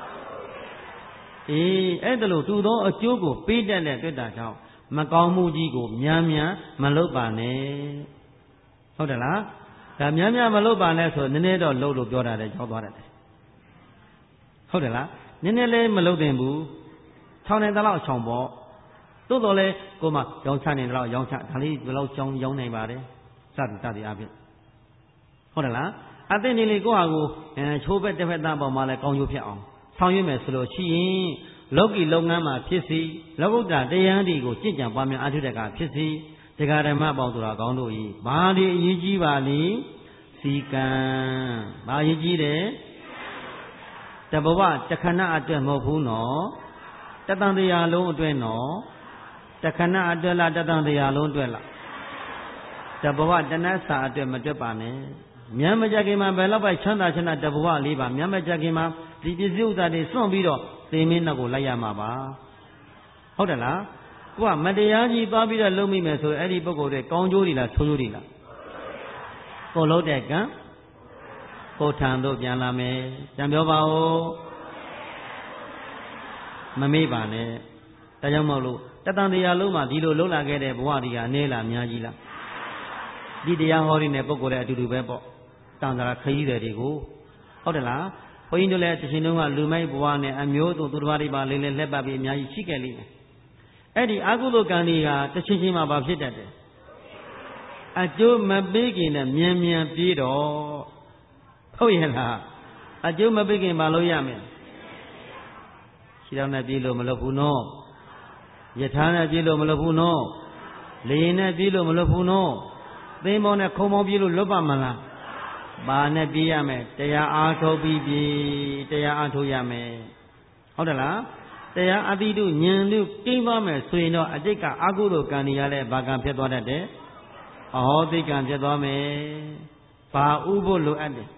အေးအဲ့ဒါလို့တူသောအကျိုးကိုပေးတတ်တဲ့တွေ့တာကြောင့်မကောင်းမှုကြီးကိုများများမလုပ်ပါနဲ့ဟုတ်တယ်လားဒါများများမလုပ်ပါနဲ့ဆိုနည်းနည်းတော့လုပ်လို့ပြောတာလေကြောက်သွားတယ်ဟုတ်တယ်လားနည်းနည်းလေးမလုပ်သင့်ဘူးခြောင်နေတဲ့လောက်ခြောင်ပေါ့သို့တော်လဲကိုမရောင်းချနေတဲ့လောက်ရောင်းချဒါလေးဒီလောက်ကြောင်းရောင်းနိုင်ပါတယ်စသည်စသည်အပြင်ဟုတ်တယ်လားအသိနေလေကိုဟာကိုအဲချိုးဘက်တစ်ဖက်သားပေါ်မှာလဲကောင်းကျိုးဖြစ်အောင်ဆောင်ရွက်မယ်ဆိုလို့ရှိရင်လောကီလုပ်ငန်းမှာဖြစ်စီလောကုတ္တတရားတွေကိုကြင်ကြံပွားများအားထုတ်တဲ့ကဖြစ်စီတရားဓမ္မပေါင်းဆိုတာကောင်းတို့ဤဘာဒီအရေးကြီးပါလိစီကံဘာအရေးကြီးတယ်တဘဝတခဏအတွက်မဟုတ်ဘူးနော်တတန်တရားလုံးအတွက်နော်တခဏအတွက်လားတတန်တရားလုံးအတွက်လားတဘဝတဏ္ဍစာအတွက်မတွက်ပါနဲ့မြတ်မကြခင်မှာဘယ်တော့ပဲချမ်းသာချမ်းသာတဘဝလေးပါမြတ်မကြခင်မှာဒီပစ္စည်းဥစ္စာတွေစွန့်ပြီးတော့သေမင်းနောက်ကိုလိုက်ရမှာပါဟုတ်တယ်လားကိုကမတရားကြီးသွားပြီးတော့လုံမိမယ်ဆိုရင်အဲ့ဒီပုဂ္ဂိုလ်တွေကောင်းကျိုးတွေလားဆိုးကျိုးတွေလားကိုလုံးတဲ့ကံကိုထံတို့ပြန်လာမယ်ပြန်ပြောပါဦးမမေ့ပါနဲ့ဒါကြောင့်မို့လို့တတန်တရားလုံးမှာဒီလိုလှုပ်လာခဲ့တဲ့ဘဝတွေကအနည်းလားအများကြီးလားဒီတရားဟောရင်းနဲ့ပုဂ္ဂိုလ်လည်းအတူတူပဲပေါ့တန်ត្រာခရီးတွေကိုဟုတ်တယ်လားဘုန်းကြီးတို့လည်းတစ်ချိန်လုံးကလူမိုက်ဘဝနဲ့အမျိုးသူသူတစ်ပါးတွေပါလေးလေးလက်ပတ်ပြီးအများကြီးရှိခဲ့လိမ့်မယ်အဲ့ဒီအကုသိုလ်ကံတွေကတစ်ချိန်ချင်းမှဘာဖြစ်တတ်တယ်အကျိုးမပေးခင်နဲ့မြန်မြန်ပြေးတော့ဟုတ်ရဲ့လားအကျိုးမပေးခင်မလုပ်ရမယ်ခြေထောက်နဲ့ပြေးလို့မလုပ်ဘူးနော်ယထာနဲ့ပြေးလို့မလုပ်ဘူးနော်လေရင်နဲ့ပြေးလို့မလုပ်ဘူးနော်သင်းပေါင်းနဲ့ခုံပေါင်းပြေးလို့လွတ်ပါမလားဘာနဲ့ပြေးရမယ်တရားအားထုတ်ပြီးပြေးတရားအားထုတ်ရမယ်ဟုတ်တယ်လားတရားအတိတုဉာဏ်တုကိန်းသွားမယ်ဆိုရင်တော့အတိတ်ကအကုသိုလ်ကံတွေရလဲဘာကံဖြစ်သွားတတ်တယ်အဟောတိကံဖြစ်သွားမယ်ဘာဥဖို့လိုအပ်တယ်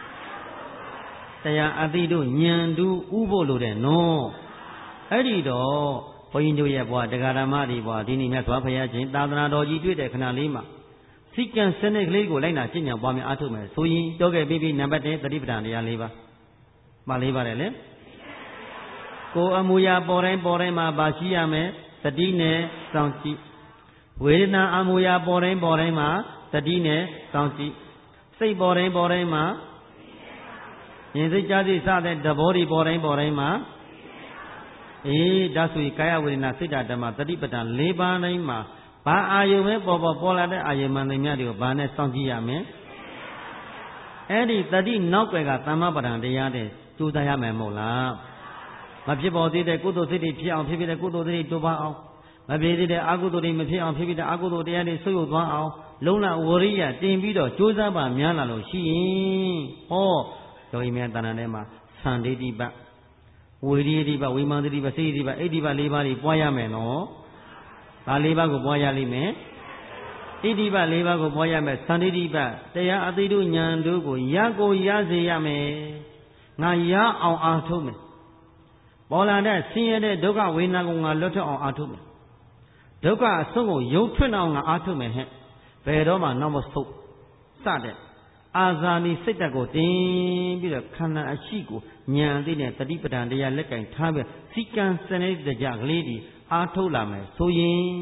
တရားအတိတုဉာဏ်တုဥဖို့လိုတယ်နော်အဲ့ဒီတော့ဘုန်းကြီးတို့ရဲ့ဘဝတရားဓမ္မတွေဘဝဒီနေ့မြတ်စွာဘုရားရှင်သာသနာတော်ကြီးတွေ့တဲ့ခဏလေးမှာစိကံစနစ်ကလေးကိုလိုက်နာရှင်းညာပွားများအားထုတ်မယ်ဆိုရင်ပြောခဲ့ပြီးပြီးနံပါတ်တစ်သတိပဋ္ဌာန်တရား၄ပါးမလေးပါတယ်လေကိုအမူအရာပေါ်တိုင်းပေါ်တိုင်းမှာပါရှိရမယ်သတိနဲ့စောင့်ကြည့်ဝေဒနာအမူအရာပေါ်တိုင်းပေါ်တိုင်းမှာသတိနဲ့စောင့်ကြည့်စိတ်ပေါ်တိုင်းပေါ်တိုင်းမှာဉာဏ်စိတ်ကြားစိတ်စတဲ့သဘောတွေပေါ်တိုင်းပေါ်တိုင်းမှာအေးဒါဆိုရင်ကာယဝေဒနာစိတ်ဓာတ်မှာသတိပဋ္ဌာန်၄ပါးတိုင်းမှာဘာအာယုံပဲပေါ်ပေါ်ပေါ်လာတဲ့အာယုံမှန်သမျှတွေကိုဘာနဲ့စောင့်ကြည့်ရမလဲအဲ့ဒီတတိနောက်ွယ်ကသမ္မာပဒံတရားတဲ့ကြိုးစားရမယ်မဟုတ်လားမဖြစ်ပေါ်သေးတဲ့ကုသိုလ်စိတ်တွေဖြစ်အောင်ဖြစ်ဖြစ်တဲ့ကုသိုလ်စိတ်တွေတိုးပါအောင်မဖြစ်သေးတဲ့အကုသိုလ်တွေမဖြစ်အောင်ဖြစ်ဖြစ်တဲ့အကုသိုလ်တရားတွေဆုပ်ယုပ်သွားအောင်လုံးလဝရိယတင်ပြီးတော့ကြိုးစားပါများလာလို့ရှိရင်ဟောယောဂီများတဏ္ဍာထဲမှာသံဒိဋ္ဌိပဝေရိယတိပဝိမာန်တိပစေတိပအိဋ္ဌိပ၄ပါးတွေပွားရမယ်နော်ဒါ၄ပါးကိုပွားရလိမ့်မယ်ဣတိပ၄ပါးကိုပွားရမယ်သံဒိဋ္ဌိပတရားအသိတုဉာဏ်တို့ကိုရကိုရစေရမယ်ငါရအောင်အားထုတ်မယ်ပေါ်လာတဲ့ဆင်းရဲတဲ့ဒုက္ခဝေဒနာကိုငါလွတ်ထွက်အောင်အားထုတ်မယ်ဒုက္ခအဆုံးကိုယုံထွက်အောင်ငါအားထုတ်မယ်ဟဲ့ဘယ်တော့မှနောက်မဆုတ်စတဲ့အာဇာနည်စိတ်တက်ကိုတင်ပြီးတော့ခန္ဓာအရှိကိုဉာဏ်သိတဲ့တတိပဋ္ဌာန်တရားလက်ကင်ထားပြီးစိကံစနစ်တကြကလေးဒီအားထုတ်လာမယ်ဆိုရင်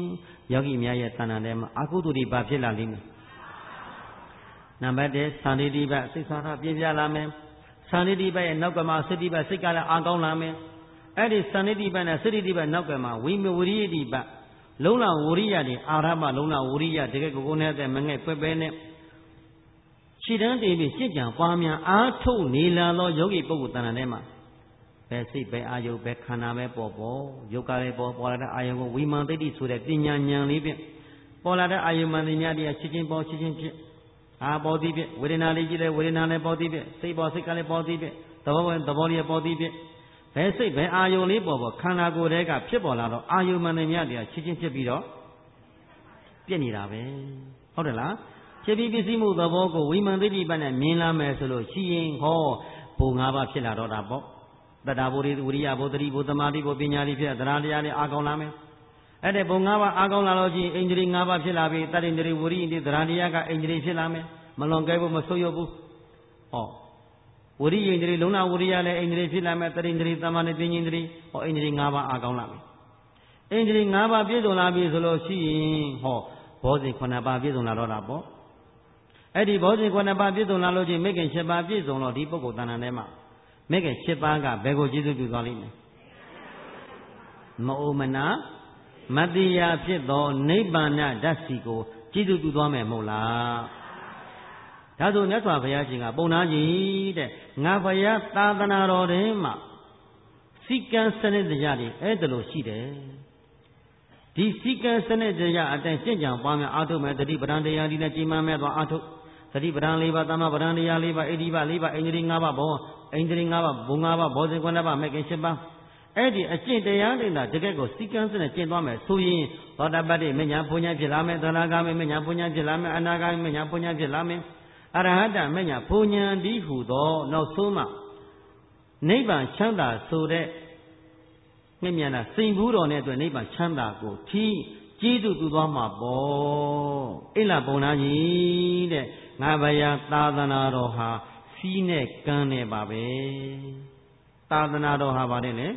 ယောဂီများရဲ့တဏ္ဍာထဲမှာအကုသိုလ်တွေဘာဖြစ်လာလိမ့်မယ်နံပါတ်တစ်သန္တိတိပစိတ်ဆန္ဒပြင်းပြလာမယ်သန္တိတိပရဲ့နောက်ကမှာစိတ္တိပစိတ်ကလည်းအာကောင်းလာမယ်အဲ့ဒီသန္တိတိပနဲ့စိတ္တိတိပနောက်ကမှာဝိမဝရိယတိပလုံးလဝရိယတွေအာရမလုံးလဝရိယတကယ်ကိုကိုနဲ့တဲ့မငဲ့ပဲ့ပဲနဲ့ခြေတန်းတည်ပြီးရှင်းကြံပွားများအားထုတ်နေလာသောယောဂီပုဂ္ဂိုလ်တဏ္ဍာထဲမှာဘယ်စိတ်ပဲအာယုပဲခန္ဓာပဲပေါ်ပေါ်ယုတ်ကလည်းပေါ်ပေါ်လာတဲ့အာယုကိုဝိမာန်သိတိဆိုတဲ့ပညာဉာဏ်လေးဖြင့်ပေါ်လာတဲ့အာယုမှန်သည်များတရားချင်းချင်းပေါ်ချင်းချင်းဖြစ်အာပေါ်သည်ဖြင့်ဝေဒနာလေးကြည့်လဲဝေဒနာလည်းပေါ်သည်ဖြင့်စိတ်ပေါ်စိတ်ကလည်းပေါ်သည်ဖြင့်သဘောပဲသဘောလေးပေါ်သည်ဖြင့်ဘယ်စိတ်ဘယ်အာယုလေးပေါ်ပေါ်ခန္ဓာကိုယ်တည်းကဖြစ်ပေါ်လာတော့အာယုမှန်သည်များတရားချင်းချင်းဖြစ်ပြီးတော့ပြည့်နေတာပဲဟုတ်တယ်လားဖြစ်ပြီးပစ္စည်းမှုသဘောကိုဝိမာန်သိတိပတ်နဲ့မြင်လာမယ်ဆိုလို့ရှိရင်ဟောဘုံ၅ပါးဖြစ်လာတော့တာပေါ့တတ္တဗုဒ္ဓဝိရိယဘုဒ္ဓတိဘုသမာတိဘုပညာတိဖြစ်တရားတရားလေးအာကောင်းလာမယ်အဲ့ဒီဘုံ၅ပါးအာကောင်းလာလို့ရှိရင်အိန္ဒြေ၅ပါးဖြစ်လာပြီတတ္တိန္ဒြေဝိရိယတိတရားတရားကအိန္ဒြေဖြစ်လာမယ်မလွန်ကဲဖို့မဆိုးရုပ်ဘူးဟောဝိရိယအိန္ဒြေလုံးနာဝိရိယလည်းအိန္ဒြေဖြစ်လာမယ်တတ္တိန္ဒြေသမ္မာနိပညာန္ဒြေဟောအိန္ဒြေ၅ပါးအာကောင်းလာမယ်အိန္ဒြေ၅ပါးပြည့်စုံလာပြီဆိုလို့ရှိရင်ဟောဘောဇဉ်ခုနှစ်ပါးပြည့်စုံလာတော့တာပေါ့အဲ့ဒီဘောဇဉ်ခုနှစ်ပါးပြည့်စုံလာလို့ချင်းမိခင်၈ပါးပြည့်စုံတော့ဒီပုဂ္ဂိုလ်တဏ္ဍာထဲမှာမိခင်၈ပါးကဘယ်ကိုကျေးဇူးပြုသွားလိမ့်မယ်မအိုမနာမတရားဖြစ်သောနိဗ္ဗာန်ဓာတ်စီကိုကျေးဇူးပြုသွားမယ်မဟုတ်လားဒါဆိုမြတ်စွာဘုရားရှင်ကပုံနာကြီးတဲ့ငါဘုရားသာသနာတော်ထဲမှာစီကံစနစ်တရားတွေအဲ့ဒါလိုရှိတယ်ဒီစီကံစနစ်တရားအတိုင်းရှင်းကြံပွားများအားထုတ်မယ်တတိပဒံတရားဒီနဲ့ကြီးမားမဲ့သွားအားထုတ်သတိပဒံ၄ပါးသမ္မာပဒံတရား၄ပါးဣတိပ၄ပါးအိန္ဒြေ၅ပါးဘောအိန္ဒြေ၅ပါးဘုံ၅ပါးဘောဇဉ်၉ပါးမဲ့ခင်၈ပါးအဲ့ဒီအကျင့်တရားတွေနဲ့တကယ်ကိုစီကံစနစ်ကျင့်သွားမယ်ဆိုရင်သောတာပတ္တိမညာပူညာဖြစ်လာမယ်သရဂါမိမညာပူညာဖြစ်လာမယ်အနာဂါမိမညာပူညာဖြစ်လာမယ်အရဟတမညာပူညာဒီဟုသောနောက်ဆုံးမှနိဗ္ဗာန်ချမ်းသာဆိုတဲ့မြင့်မြတ်တာစိန်ဘူးတော်နဲ့အတွက်နိဗ္ဗာန်ချမ်းသာကိုထီးကျေးဇူးပြုသွားမှာပေါ့အိလာပုံနာကြီးတဲ့ငါဘုရားသာသနာတော်ဟာစီးနဲ့ကမ်းနဲ့ပါပဲသာသနာတော်ဟာပါတယ်လေ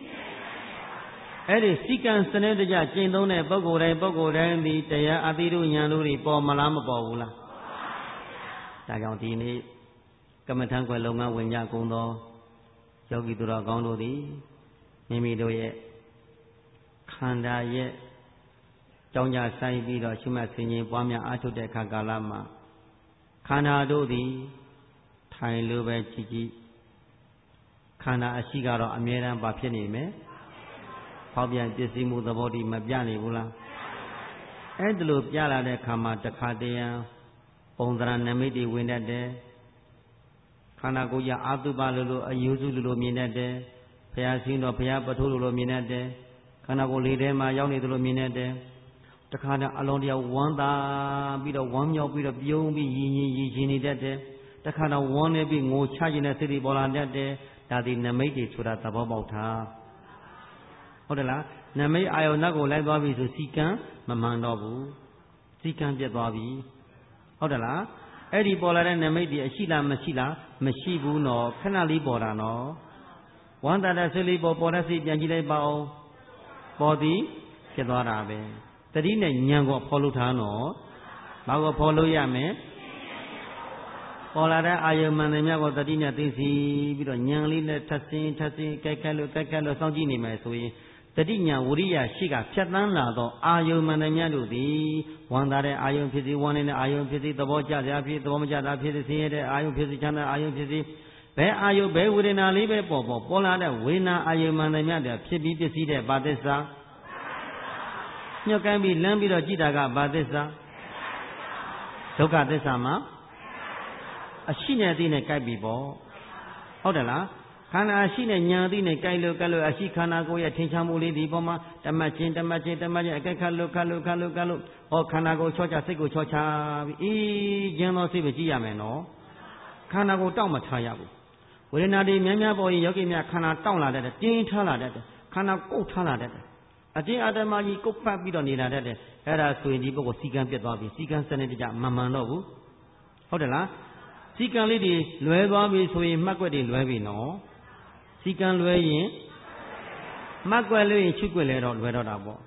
အဲ့ဒီစီကံစနစ်တကျကျင့်သုံးတဲ့ပုဂ္ဂိုလ်တိုင်းပုဂ္ဂိုလ်တိုင်းဒီတရားအတိတို့ဉာဏ်တို့တွေပေါ်မလားမပေါ်ဘူးလားဒါကြောင့်ဒီနေ့ကမ္မထံကွယ်လုပ်ငန်းဝင်ကြကုန်သောယောဂီသူတော်ကောင်းတို့သည်မိမိတို့ရဲ့ခန္ဓာရဲ့ကြောင်းကြဆိုင်ပြီးတော့ရှုမှတ်ဆင်ခြင်ပွားများအားထုတ်တဲ့အခါကာလမှာခန္ဓာတို့သည်ထိုင်လို့ပဲကြည်ကြည်ခန္ဓာအရှိကတော့အမြဲတမ်းပါဖြစ်နေမယ်။ဖောက်ပြန်ပစ္စည်းမှုသဘောတည်းမပြနေဘူးလား။အဲ့ဒါလိုပြလာတဲ့အခါမှာတခါတည်းရန်ပုံသဏ္ဍာန်နမိတ်တွေဝင်တတ်တယ်။ခန္ဓာကိုယ်ရအာတုပလိုလိုအယုစုလိုလိုမြင်တတ်တယ်။ဘုရားရှင်တော်ဘုရားပထိုးလိုလိုမြင်တတ်တယ်။ခန္ဓာကိုယ်လေးထဲမှာရောက်နေသလိုမြင်တတ်တယ်။တခါတည်းအလုံးတယောက်ဝမ်းသာပြီးတော့ဝမ်းမြောက်ပြီးတော့ပြုံးပြီးရည်ရင်ရည်ရှင်နေတတ်တယ်။တခါတော့ဝမ်းနေပြီးငိုချခြင်းတဲ့စိတ်တွေပေါ်လာတတ်တယ်ဒါဒီနမိတ်တွေဆိုတာသဘောပေါက်တာဟုတ်တယ်လားနမိတ်အာယုန်နောက်ကိုလိုက်သွားပြီဆိုစီကံမမှန်တော့ဘူးစီကံပြတ်သွားပြီဟုတ်တယ်လားအဲ့ဒီပေါ်လာတဲ့နမိတ်တွေအရှိလားမရှိလားမရှိဘူးနော်ခဏလေးပေါ်တာနော်ဝမ်းသာတဲ့စိတ်လေးပေါ်ပေါ်တဲ့စိတ်ပြန်ကြည့်လိုက်ပါဦးပေါ်သည်ဖြစ်သွားတာပဲတတိနဲ့ဉာဏ်ကိုဖော်လို့ထားနော်ဘာကိုဖော်လို့ရမယ်ပေါ်လာတဲ့အာယုံမှန်တယ်များကိုတတိနဲ့သိစီပြီးတော့ဉာဏ်လေးနဲ့ထပ်ဆင်းထပ်ဆင်းကြိုက်ခက်လို့ကြိုက်ခက်လို့စောင့်ကြည့်နေမယ်ဆိုရင်တတိညာဝရိယရှိကဖြတ်တန်းလာတော့အာယုံမှန်တယ်များတို့သည်ဝမ်းသာတဲ့အာယုံဖြစ်စီဝမ်းနေတဲ့အာယုံဖြစ်စီသဘောကျစရာဖြစ်သဘောမကျတာဖြစ်စီဆင်းရဲတဲ့အာယုံဖြစ်စီချမ်းသာအာယုံဖြစ်စီဘယ်အာယုံဘယ်ဝေဒနာလေးပဲပေါ်ပေါ်ပေါ်လာတဲ့ဝေဒနာအာယုံမှန်တယ်များတဲ့ဖြစ်ပြီးပစ္စည်းတဲ့ဘာသစ္စာညှော့ကမ်းပြီးလမ်းပြီးတော့ကြည့်တာကဘာသစ္စာဒုက္ခသစ္စာမှာအရှိနဲ့အသိနဲ့ကြိုက်ပြီပေါ့ဟုတ်တယ်လားခန္ဓာအရှိနဲ့ညာအသိနဲ့ကြိုက်လို့ကြက်လို့အရှိခန္ဓာကိုယ်ရဲ့ထင်ရှားမှုလေးဒီပေါ်မှာတမတ်ချင်းတမတ်ချင်းတမတ်ချင်းအကြက်ခတ်လို့ခတ်လို့ခတ်လို့ခတ်လို့ဟောခန္ဓာကိုယ်ချောချစိတ်ကိုချောချပြီးအေးကျင်းသောစိတ်ပဲကြည့်ရမယ်နော်ခန္ဓာကိုယ်တောက်မထားရဘူးဝေဒနာတွေများများပေါ်ရင်ယောဂီများခန္ဓာတောက်လာတတ်တယ်တင်းထားလာတတ်တယ်ခန္ဓာကုတ်ထားလာတတ်တယ်အတင်းအာတမကြီးကုတ်ပတ်ပြီးတော့နေလာတတ်တယ်အဲ့ဒါဆိုရင်ဒီပုဂ္ဂိုလ်စီကံပြတ်သွားပြီစီကံစနစ်တကျမမှန်တော့ဘူးဟုတ်တယ်လားစီကံလေးတွေလွဲသွားပြီဆိုရင်မှတ်ွက်တွေလွဲပြီနော်စီကံလွဲရင်မှတ်ွက်လို့ရင်ချွတ်ွက်လဲတော့လွဲတော့တာပေါ့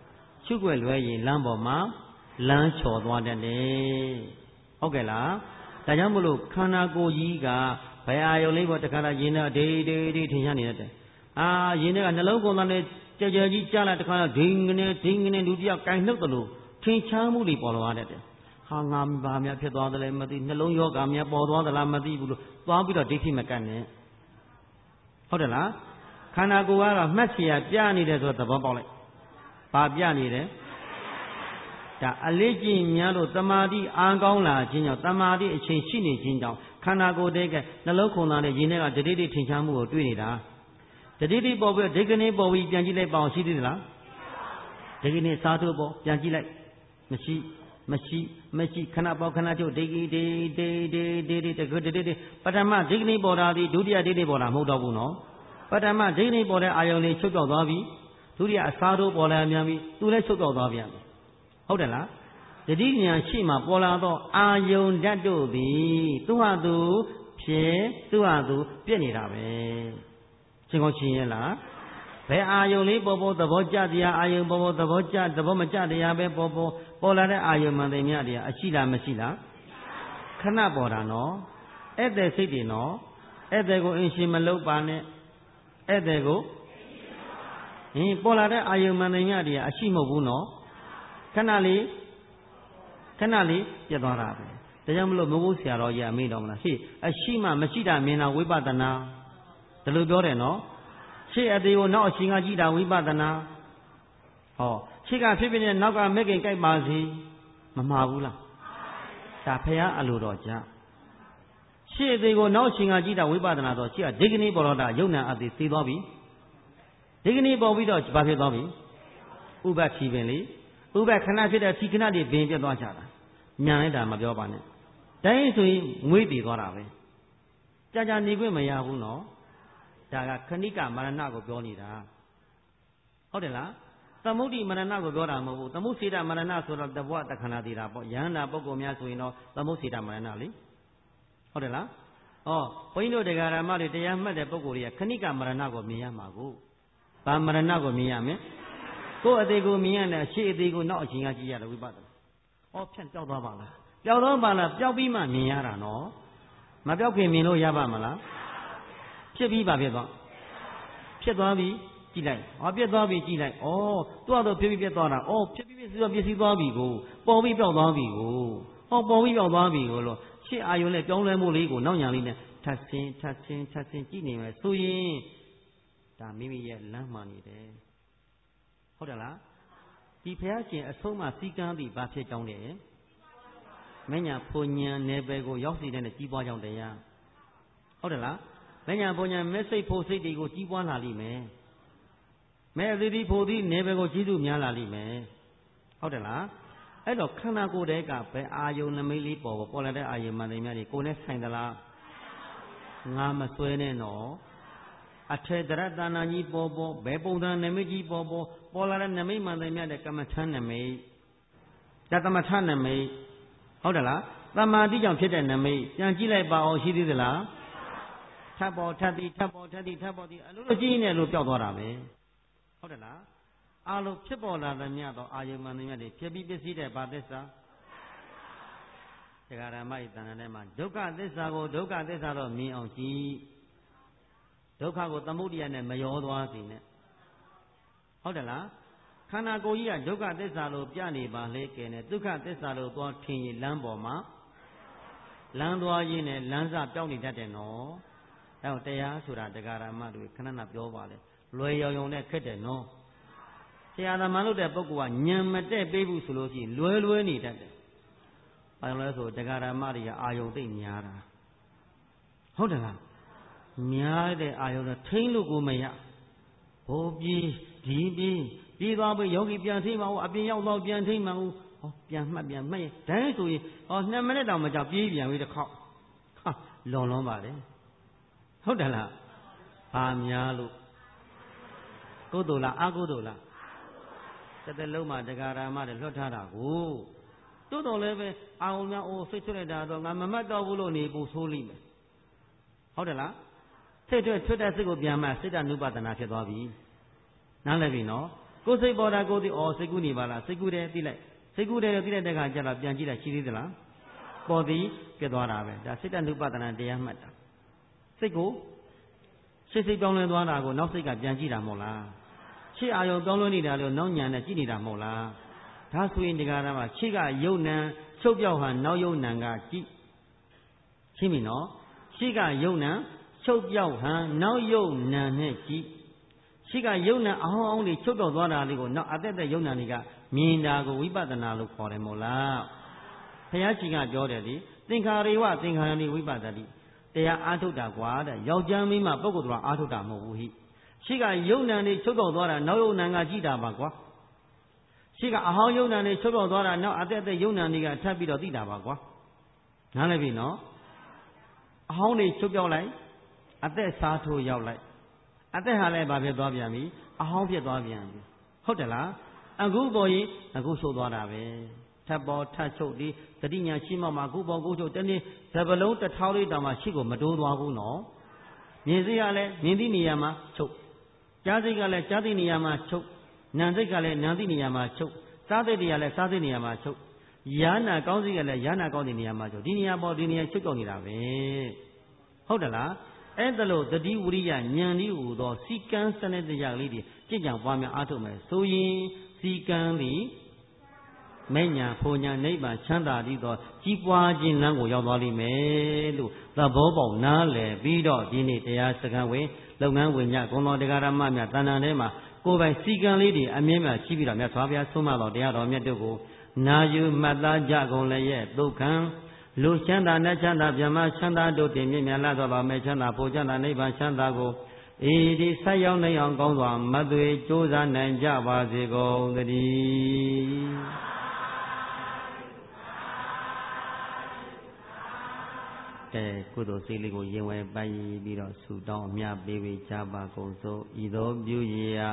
ရှုွက်လွဲရင်လမ်းပေါ်မှာလမ်းချော်သွားတတ်တယ်ဟုတ်ကဲ့လားဒါကြောင့်မလို့ခန္ဓာကိုယ်ကြီးကဘယ်အာယုံလေးပေါ်တခါတော့ရင်းနဲ့ဒေးဒေးဒေးထင်ရှားနေတတ်တယ်အာရင်းနဲ့ကနှလုံးကုန်သားနဲ့ကြကြကြီးကြားလာတခါတော့ဒိငနေဒိငနေလူတယောက်ကင်နှုတ်တယ်လို့ထင်ရှားမှုတွေပေါ်လာတတ်တယ်ဟာငါဘာများဖြစ်သွားသလဲမသိနှလုံးယောဂများပေါ်သွားသလားမသိဘူးလို့သွားပြီးတော့ဒိဋ္ဌိမကတ်နဲ့ဟုတ်တယ်လားခန္ဓာကိုယ်ကတော့မှတ်เสียပြနေတယ်ဆိုတော့သဘောပေါက်လိုက်ဘာပြနေတယ်ဒါအလေးကျင့်များလို့တမာတိအားကောင်းလာခြင်းကြောင့်တမာတိအချိန်ရှိနေခြင်းကြောင့်ခန္ဓာကိုယ်တည်းကနှလုံးခုန်သားနဲ့ရင်းထဲကဒိဋ္ဌိတိထင်ရှားမှုကိုတွေ့နေတာဒိဋ္ဌိတိပေါ်ပြီးဒိဋ္ဌိနေပေါ်ပြီးပြန်ကြည့်လိုက်ပါအောင်ရှိသေးသလားဒိဋ္ဌိနေစားထုတ်ပေါ်ပြန်ကြည့်လိုက်မရှိမရှိမရှိခဏပေါ်ခဏချုပ်ဒိဋ္ဌိဒေဒေဒေဒေဒေတကုဒေဒေပထမဒိဋ္ဌိနေပေါ်တာဒီဒုတိယဒိဋ္ဌိပေါ်တာမဟုတ်တော့ဘူးနော်ပထမဒိဋ္ဌိပေါ်တဲ့အာယုံလေးချုပ်ပြောက်သွားပြီဒုတိယအစားထုတ်ပေါ်လာမြန်ပြီသူလည်းချုပ်ပြောက်သွားပြန်ပြီဟုတ်တယ်လားတတိဉာဏ်ရှိမှပေါ်လာတော့အာယုံဓာတ်တို့သည်သူဟာသူဖြစ်သူဟာသူပြည့်နေတာပဲရှင်းကောရှင်းရဲ့လားဘယ်အာယုံလေးပေါ်ပေါ်သဘောကျတရားအာယုံပေါ်ပေါ်သဘောကျသဘောမကျတရားပဲပေါ်ပေါ်ပေါ်လာတဲ့အာယုံမှန်တယ်မြတ်တရားအရှိလားမရှိလားခဏပေါ်တာနော်ဧည့်သည်စိတ်တွေနော်ဧည့်သည်ကိုအင်ရှင်မလုပ်ပါနဲ့ဧည့်သည်ကိုဟင်ပေါ်လာတဲ့အာယုံမှန်တယ်မြတ်တရားအရှိမဟုတ်ဘူးနော်ခဏလေးခဏလေးပြတ်သွားတာပဲဒါကြောင့်မလို့မဟုတ်ဆရာတော်ကြီးအမိတော်မလားဟေ့အရှိမှမရှိတာမြင်တာဝိပဿနာဒါလိုပြောတယ်နော်ရှေ့အသေးကိုနောက်အရှင်ကကြည့်တာဝိပဿနာဟောရှေ့ကဖြစ်ဖြစ်နဲ့နောက်ကမဲ့ခင်ကြိုက်ပါစီမမှားဘူးလားဒါဖရာအလိုတော်ကြရှေ့အသေးကိုနောက်အရှင်ကကြည့်တာဝိပဿနာတော့ရှေ့ကဒိဋ္ဌိနိဘောဓတာယုံနာအသေးသိသွားပြီဒိဋ္ဌိနိပေါ်ပြီးတော့ဘာဖြစ်သွားပြီဥပ္ပခီပင်လေဥပ္ပခဏဖြစ်တဲ့ဒီခဏတွေဘင်ပြတ်သွားကြတာညာလိုက်တာမပြောပါနဲ့တိုင်းဆိုရင်ငွေတည်သွားတာပဲကြာကြာနေခွင့်မရဘူးနော်ဒါကခဏိကမရဏကိုပြောနေတာဟုတ်တယ်လားသမုဒ္ဒိမရဏကိုပြောတာမဟုတ်ဘူးသမုစေတမရဏဆိုတော့တဘဝတခဏသေးတာပေါ့ယန္တာပုဂ္ဂိုလ်များဆိုရင်တော့သမုစေတမရဏလေဟုတ်တယ်လားဩဘုန်းကြီးတို့တရားဓမ္မတွေတရားမှတ်တဲ့ပုဂ္ဂိုလ်တွေကခဏိကမရဏကိုမြင်ရမှာကိုဗာမရဏကိုမြင်ရမယ်ကိုယ်အသေးကိုမြင်ရတယ်အရှိအသေးကိုနောက်အချိန်ကကြည့်ရတယ်ဝိပဿနာ။ဩဖြန့်ပျောက်သွားပါလား။ပျောက်သွားပါလားပျောက်ပြီးမှမြင်ရတာနော်။မပျောက်ခင်မြင်လို့ရပါမလား။ဖြစ်ပြီးပါဖြစ်သွား။ဖြစ်သွားပြီကြည့်လိုက်။ဩပြက်သွားပြီကြည့်လိုက်။ဩသူ့အတော့ဖြစ်ပြီးပြက်သွားတာ။ဩဖြစ်ပြီးပြက်စီတော့ပြက်စီသွားပြီကိုပေါ်ပြီးပျောက်သွားပြီကို။ဟောပေါ်ပြီးပျောက်သွားပြီကိုလို့ရှေ့အာယုံနဲ့ပြောင်းလဲမှုလေးကိုနောက်ညာလေးနဲ့ထပ်ဆင်းထပ်ဆင်းထပ်ဆင်းကြည့်နေမယ်ဆိုရင်ဒါမိမိရဲ့လမ်းမှန်နေတယ်။ဟုတ်တယ်လားဒီဘုရားရှင်အဆုံးမစည်းကမ်းပြီးဘာဖြစ်ကြောင်းလဲမညာဖွညာနယ်ပယ်ကိုရောက်စီတဲ့နဲ့ကြီးပွားကြောင်းတရားဟုတ်တယ်လားမညာဖွညာမဲစိတ်ဖို့စိတ်တွေကိုကြီးပွားလာလိမ့်မယ်မဲအသီးသီးဖို့သီးနယ်ပယ်ကိုကြီးစုများလာလိမ့်မယ်ဟုတ်တယ်လားအဲ့တော့ခန္ဓာကိုယ်တည်းကဘယ်အာယုံနမိတ်လေးပေါ်ပေါ်လာတဲ့အာယုံမှန်တယ်များတွေကိုယ်နဲ့ဆိုင်သလားငါမစွဲနဲ့နော်အထေတရတဏ္ဍာကြီးပေါ်ပေါ်ဘယ်ပုံသဏ္ဍာန်နမိတ်ကြီးပေါ်ပေါ်ပေါ်လာတဲ့နမိတ်မှန်တယ်မြတ်တဲ့ကမ္မထနမိတ်ဒါသမထနမိတ်ဟုတ်တယ်လားသမာဓိကြောင့်ဖြစ်တဲ့နမိတ်ပြန်ကြည့်လိုက်ပါအောင်ရှိသေးသလားထပ်ပေါ်ထပ်သည်ထပ်ပေါ်ထပ်သည်ထပ်ပေါ်သည်အလိုလိုကြည့်နေလို့ပျောက်သွားတာပဲဟုတ်တယ်လားအာလိုဖြစ်ပေါ်လာတဲ့မြတ်သောအာယုမှန်တယ်မြတ်တွေဖြစ်ပြီးပစ္စည်းတဲ့ဘာသစ္စာတရားဓမ္မဤတဏ္ဍာထဲမှာဒုက္ခသစ္စာကိုဒုက္ခသစ္စာတော့မြင်အောင်ကြည့်ဒုက္ခကိုသမုဒိယနဲ့မရောသွားစေနဲ့ဟုတ်တယ်လားခန္ဓာကိုယ်ကြီးကဒုက္ခသစ္စာလို့ပြနေပါလေကဲနဲ့ဒုက္ခသစ္စာလို့သွားထင်ရင်လမ်းပေါ်မှာလမ်းသွားရင်းနဲ့လမ်းစပြောင်းနေတတ်တယ်နော်အဲတော့တရားဆိုတာတရားဓမ္မတွေခဏခဏပြောပါလေလွယ်ရောင်ရောင်နဲ့ခက်တယ်နော်ဆရာသမားလို့တဲ့ပုဂ္ဂိုလ်ကညံမတဲ့ပေးဘူးဆိုလို့ရှိရင်လွယ်လွယ်နေတတ်တယ်ဘာလို့လဲဆိုတရားဓမ္မတွေကအာယုံသိမ့်များတာဟုတ်တယ်လားများတဲ့အာယုံနဲ့ထိမ့်လို့ကိုမရဘိုးပြေးဒီပြေးပြေးသွားပြီယောဂီပြန်ထိမ့်မအောင်အပြင်ရောက်တော့ပြန်ထိမ့်မအောင်ဟောပြန်မှတ်ပြန်မှတ်ဒိုင်းဆိုရင်ဟောနှစ်မိနစ်တောင်မကြောက်ပြေးပြန်ပြီတစ်ခေါက်ဟာလွန်လွန်ပါလေဟုတ်တယ်လားဘာများလို့ကုသိုလ်လားအကုသိုလ်လားတစ်သက်လုံးမှာတရားဓမ္မတွေလွတ်ထားတာကိုတိုးတော်လည်းပဲအာုံများအိုးစိတ်ချွတ်လိုက်တာတော့ငါမမှတ်တော့ဘူးလို့နေပူဆိုးလိမ့်မယ်ဟုတ်တယ်လားစိတ်ထွက်ထွက်တဲ့စိတ်ကိုပြန်မှစိတ်တ ानु ပဒနာဖြစ်သွားပြီနားလည်ပြီနော်ကိုယ်စိတ်ပေါ်တာကိုသိဩစိတ်ကူးနေပါလားစိတ်ကူးတယ်သိလိုက်စိတ်ကူးတယ်လို့သိလိုက်တဲ့အခါကျတော့ပြန်ကြည့်လိုက်ရှိသေးသလားပေါ်သည်ပြတ်သွားတာပဲဒါစိတ်တ ानु ပဒနာတရားမှတ်တာစိတ်ကိုရှေ့စိတ်ပြောင်းလဲသွားတာကိုနောက်စိတ်ကပြန်ကြည့်တာမဟုတ်လားရှေ့အာယုံပြောင်းလဲနေတာလို့နောက်ညာနဲ့ကြည့်နေတာမဟုတ်လားဒါဆိုရင်ဒီကရမှာရှေ့ကယုံနံချုပ်ပြောက်ဟန်နောက်ယုံနံကကြည့်ရှင်းပြီနော်ရှေ့ကယုံနံချုပ်ပြောက်ဟန်နောက်ယုံနံနဲ့ကြည့်ရှေ့ကယုံနံအဟောင်းအောင်တွေချုပ်ပြောက်သွားတာလေးကိုနောက်အသက်သက်ယုံနံတွေကမြင်တာကိုဝိပဿနာလို့ခေါ်တယ်မို့လားဘုရားကြီးကပြောတယ်ဒီသင်္ခါရေဝသင်္ခါရဏိဝိပဿတိတရားအားထုတ်တာကွာတဲ့ယောက်ျားမိန်းမပုဂ္ဂိုလ်တော်အားထုတ်တာမဟုတ်ဘူးဟိရှိကယုံနံတွေချုပ်ပြောက်သွားတာနောက်ယုံနံကကြည့်တာပါကွာရှိကအဟောင်းယုံနံတွေချုပ်ပြောက်သွားတာနောက်အသက်သက်ယုံနံတွေကထပ်ပြီးတော့သိတာပါကွာနားလည်ပြီနော်အဟောင်းတွေချုပ်ပြောက်လိုက်အသက်စားထိုးရောက်လိုက်အသက်ဟာလည်းဘာဖြစ်သွားပြန်ပြီအဟောင်းဖြစ်သွားပြန်ပြီဟုတ်တယ်လားအခုပေါ်ရင်အခုချုပ်သွားတာပဲထပ်ပေါ်ထပ်ချုပ်ဒီတတိညာရှိမှမှာအခုပေါ်ကိုချုပ်တနေ့ဇပလုံးတစ်ထောင်လေးတောင်မှရှိကိုမတိုးသွားဘူးနော်မြင်စိတ်ကလည်းမြင်သည့်နေရာမှာချုပ်ကြားစိတ်ကလည်းကြားသည့်နေရာမှာချုပ်နာမ်စိတ်ကလည်းနာမ်သည့်နေရာမှာချုပ်စားစိတ်တွေကလည်းစားစိတ်နေရာမှာချုပ်ယာနာကောင်းစိတ်ကလည်းယာနာကောင်းတဲ့နေရာမှာချုပ်ဒီနေရာပေါ်ဒီနေရာချုပ်ကြောက်နေတာပဲဟုတ်တယ်လားအဲ့ဒါလို့တတိဝရိယဉာဏ်ဤဟူသောစီကံစနစ်တရားလေးတွေကြင်ကြံပွားများအားထုတ်မယ်ဆိုရင်စီကံသည်မိညာဖုန်ညာနိဗ္ဗာန်ချမ်းသာပြီးတော့ကြီးပွားခြင်းလမ်းကိုရောက်သွားလိမ့်မယ်လို့သဘောပေါက်နားလည်ပြီးတော့ဒီနေ့တရားစခန်းဝင်လုပ်ငန်းဝင်ညဂုဏ်တော်တရားဓမ္မများတဏ္ဍာထဲမှာကိုယ်ပိုင်စီကံလေးတွေအမြဲတမ်းရှိပြီးတော့မြတ်စွာဘုရားဆုံးမတော်တရားတော်မြတ်တို့ကိုနာယူမှတ်သားကြကုန်လည်းရဲ့ဒုက္ခံလူချမ်းသာနဲ့ချမ်းသာဗြဟ္မချမ်းသာတို့တင်မြင့်မြတ်လာသောပါမယ်ချမ်းသာဖို့ချမ်းသာနိဗ္ဗာန်ချမ်းသာကိုဤဒီဆက်ရောက်နိုင်အောင်ကောင်းစွာမသွေကြိုးစားနိုင်ကြပါစေကုန်သတည်းအဲကုသိုလ်စိတ်လေးကိုရင်ဝယ်ပိုင်ပြီးတော့ဆုတောင်းအမြပေးပေးကြပါကုန်စို့ဤသို့ပြုရာ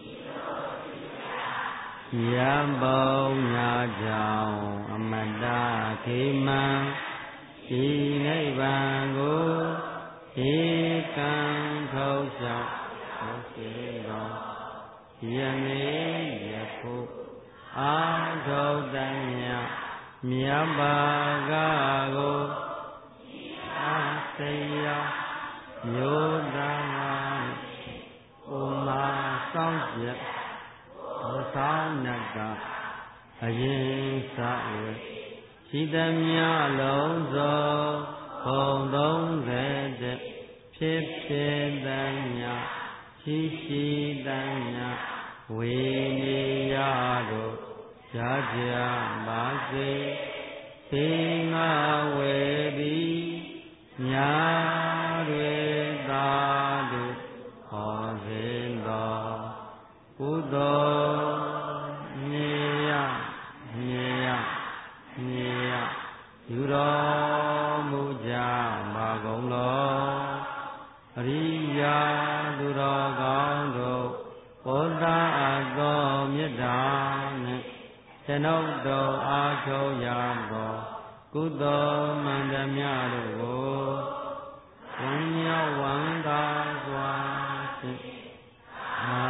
ယံဘုံညာကြောင့်အမတ္တခေမံဤနိဗ္ဗာန်ကိုဧကံထုတ်လျှောက်ဟုတ်စေတော်ယနေ့ယခုအာထုတ်တည်းမြတ်ဘာကကိုအာစေယမျိုးသားဥမာဆောင်ပြသောဆောင်နကအရင်စဝေရှိသမျှလုံးစုံဘုံသုံးဆယ်တဲ့ဖြစ်ဖြစ်သမျှရှိရှိသမျှဝေနေရတို့ရကြပါစေသေငါဝေသည်ညာတွေသာတို့ဟောစေတော်ကုသိုလ်မြေယမြေယမြေယယူတော်မူကြပါကုန်တော်အရိယာသူတော်ကောင်းတို့ဘောဓအသောမေတ္တာနဲ့ကျွန်ုပ်တို့အားထုတ်ရသောကုသိုလ်မှန်သမျှတို့ကိုဝိညာဉ်ဝန္တာစွာဖြင့်အာ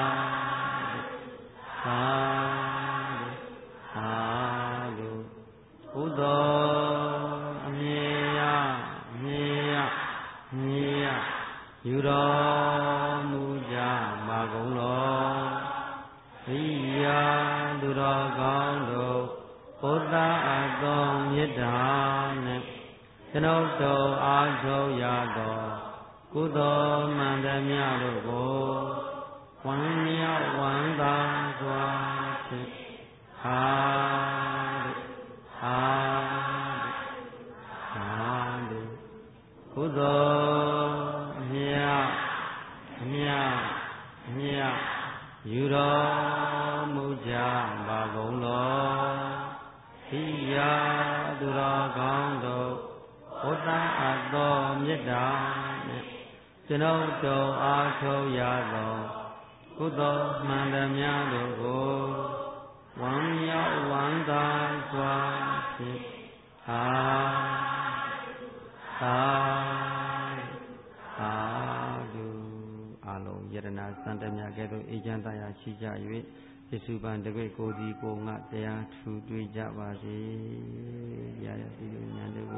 သာသာတို့ကုသိုလ်အမြဲရမြဲရမြဲရယူတော်မူကြပါကုန်တော်ဣယာသူတော်ကောင်းတို့ဘုရားအသောမေတ္တာနဲ့ကျွန်ုပ်တို့အားထုတ်ရသောကုသိုလ်မှန်သမျှတို့ကိုဝမ်းမြောက်ဝမ်းသာစွာဖြင့်အာအာအာကုသိုလ်အမြတ်အမြတ်အမြတ်ယူတော်မူကြပါကုန်တော်ဣယာသူတော်ကောင်းတို့ဘုရားအသောမေတ္တာနဲ့ကျွန်ုပ်တို့အားထုတ်ရသောကုသိုလ်မှန်သမျှတို့ကိုဝမ်းမြောက်ဝမ်းသာစွာဖြင့်အာသာသာဓုအလုံးယတနာစံတမြကဲ့သို့အေချမ်းတရားရှိကြ၍ပြစ္စုပန်တပိတ်ကိုစီကိုငါတရားထူတွေ့ကြပါစေ။တရားရစီဉာဏ်တို့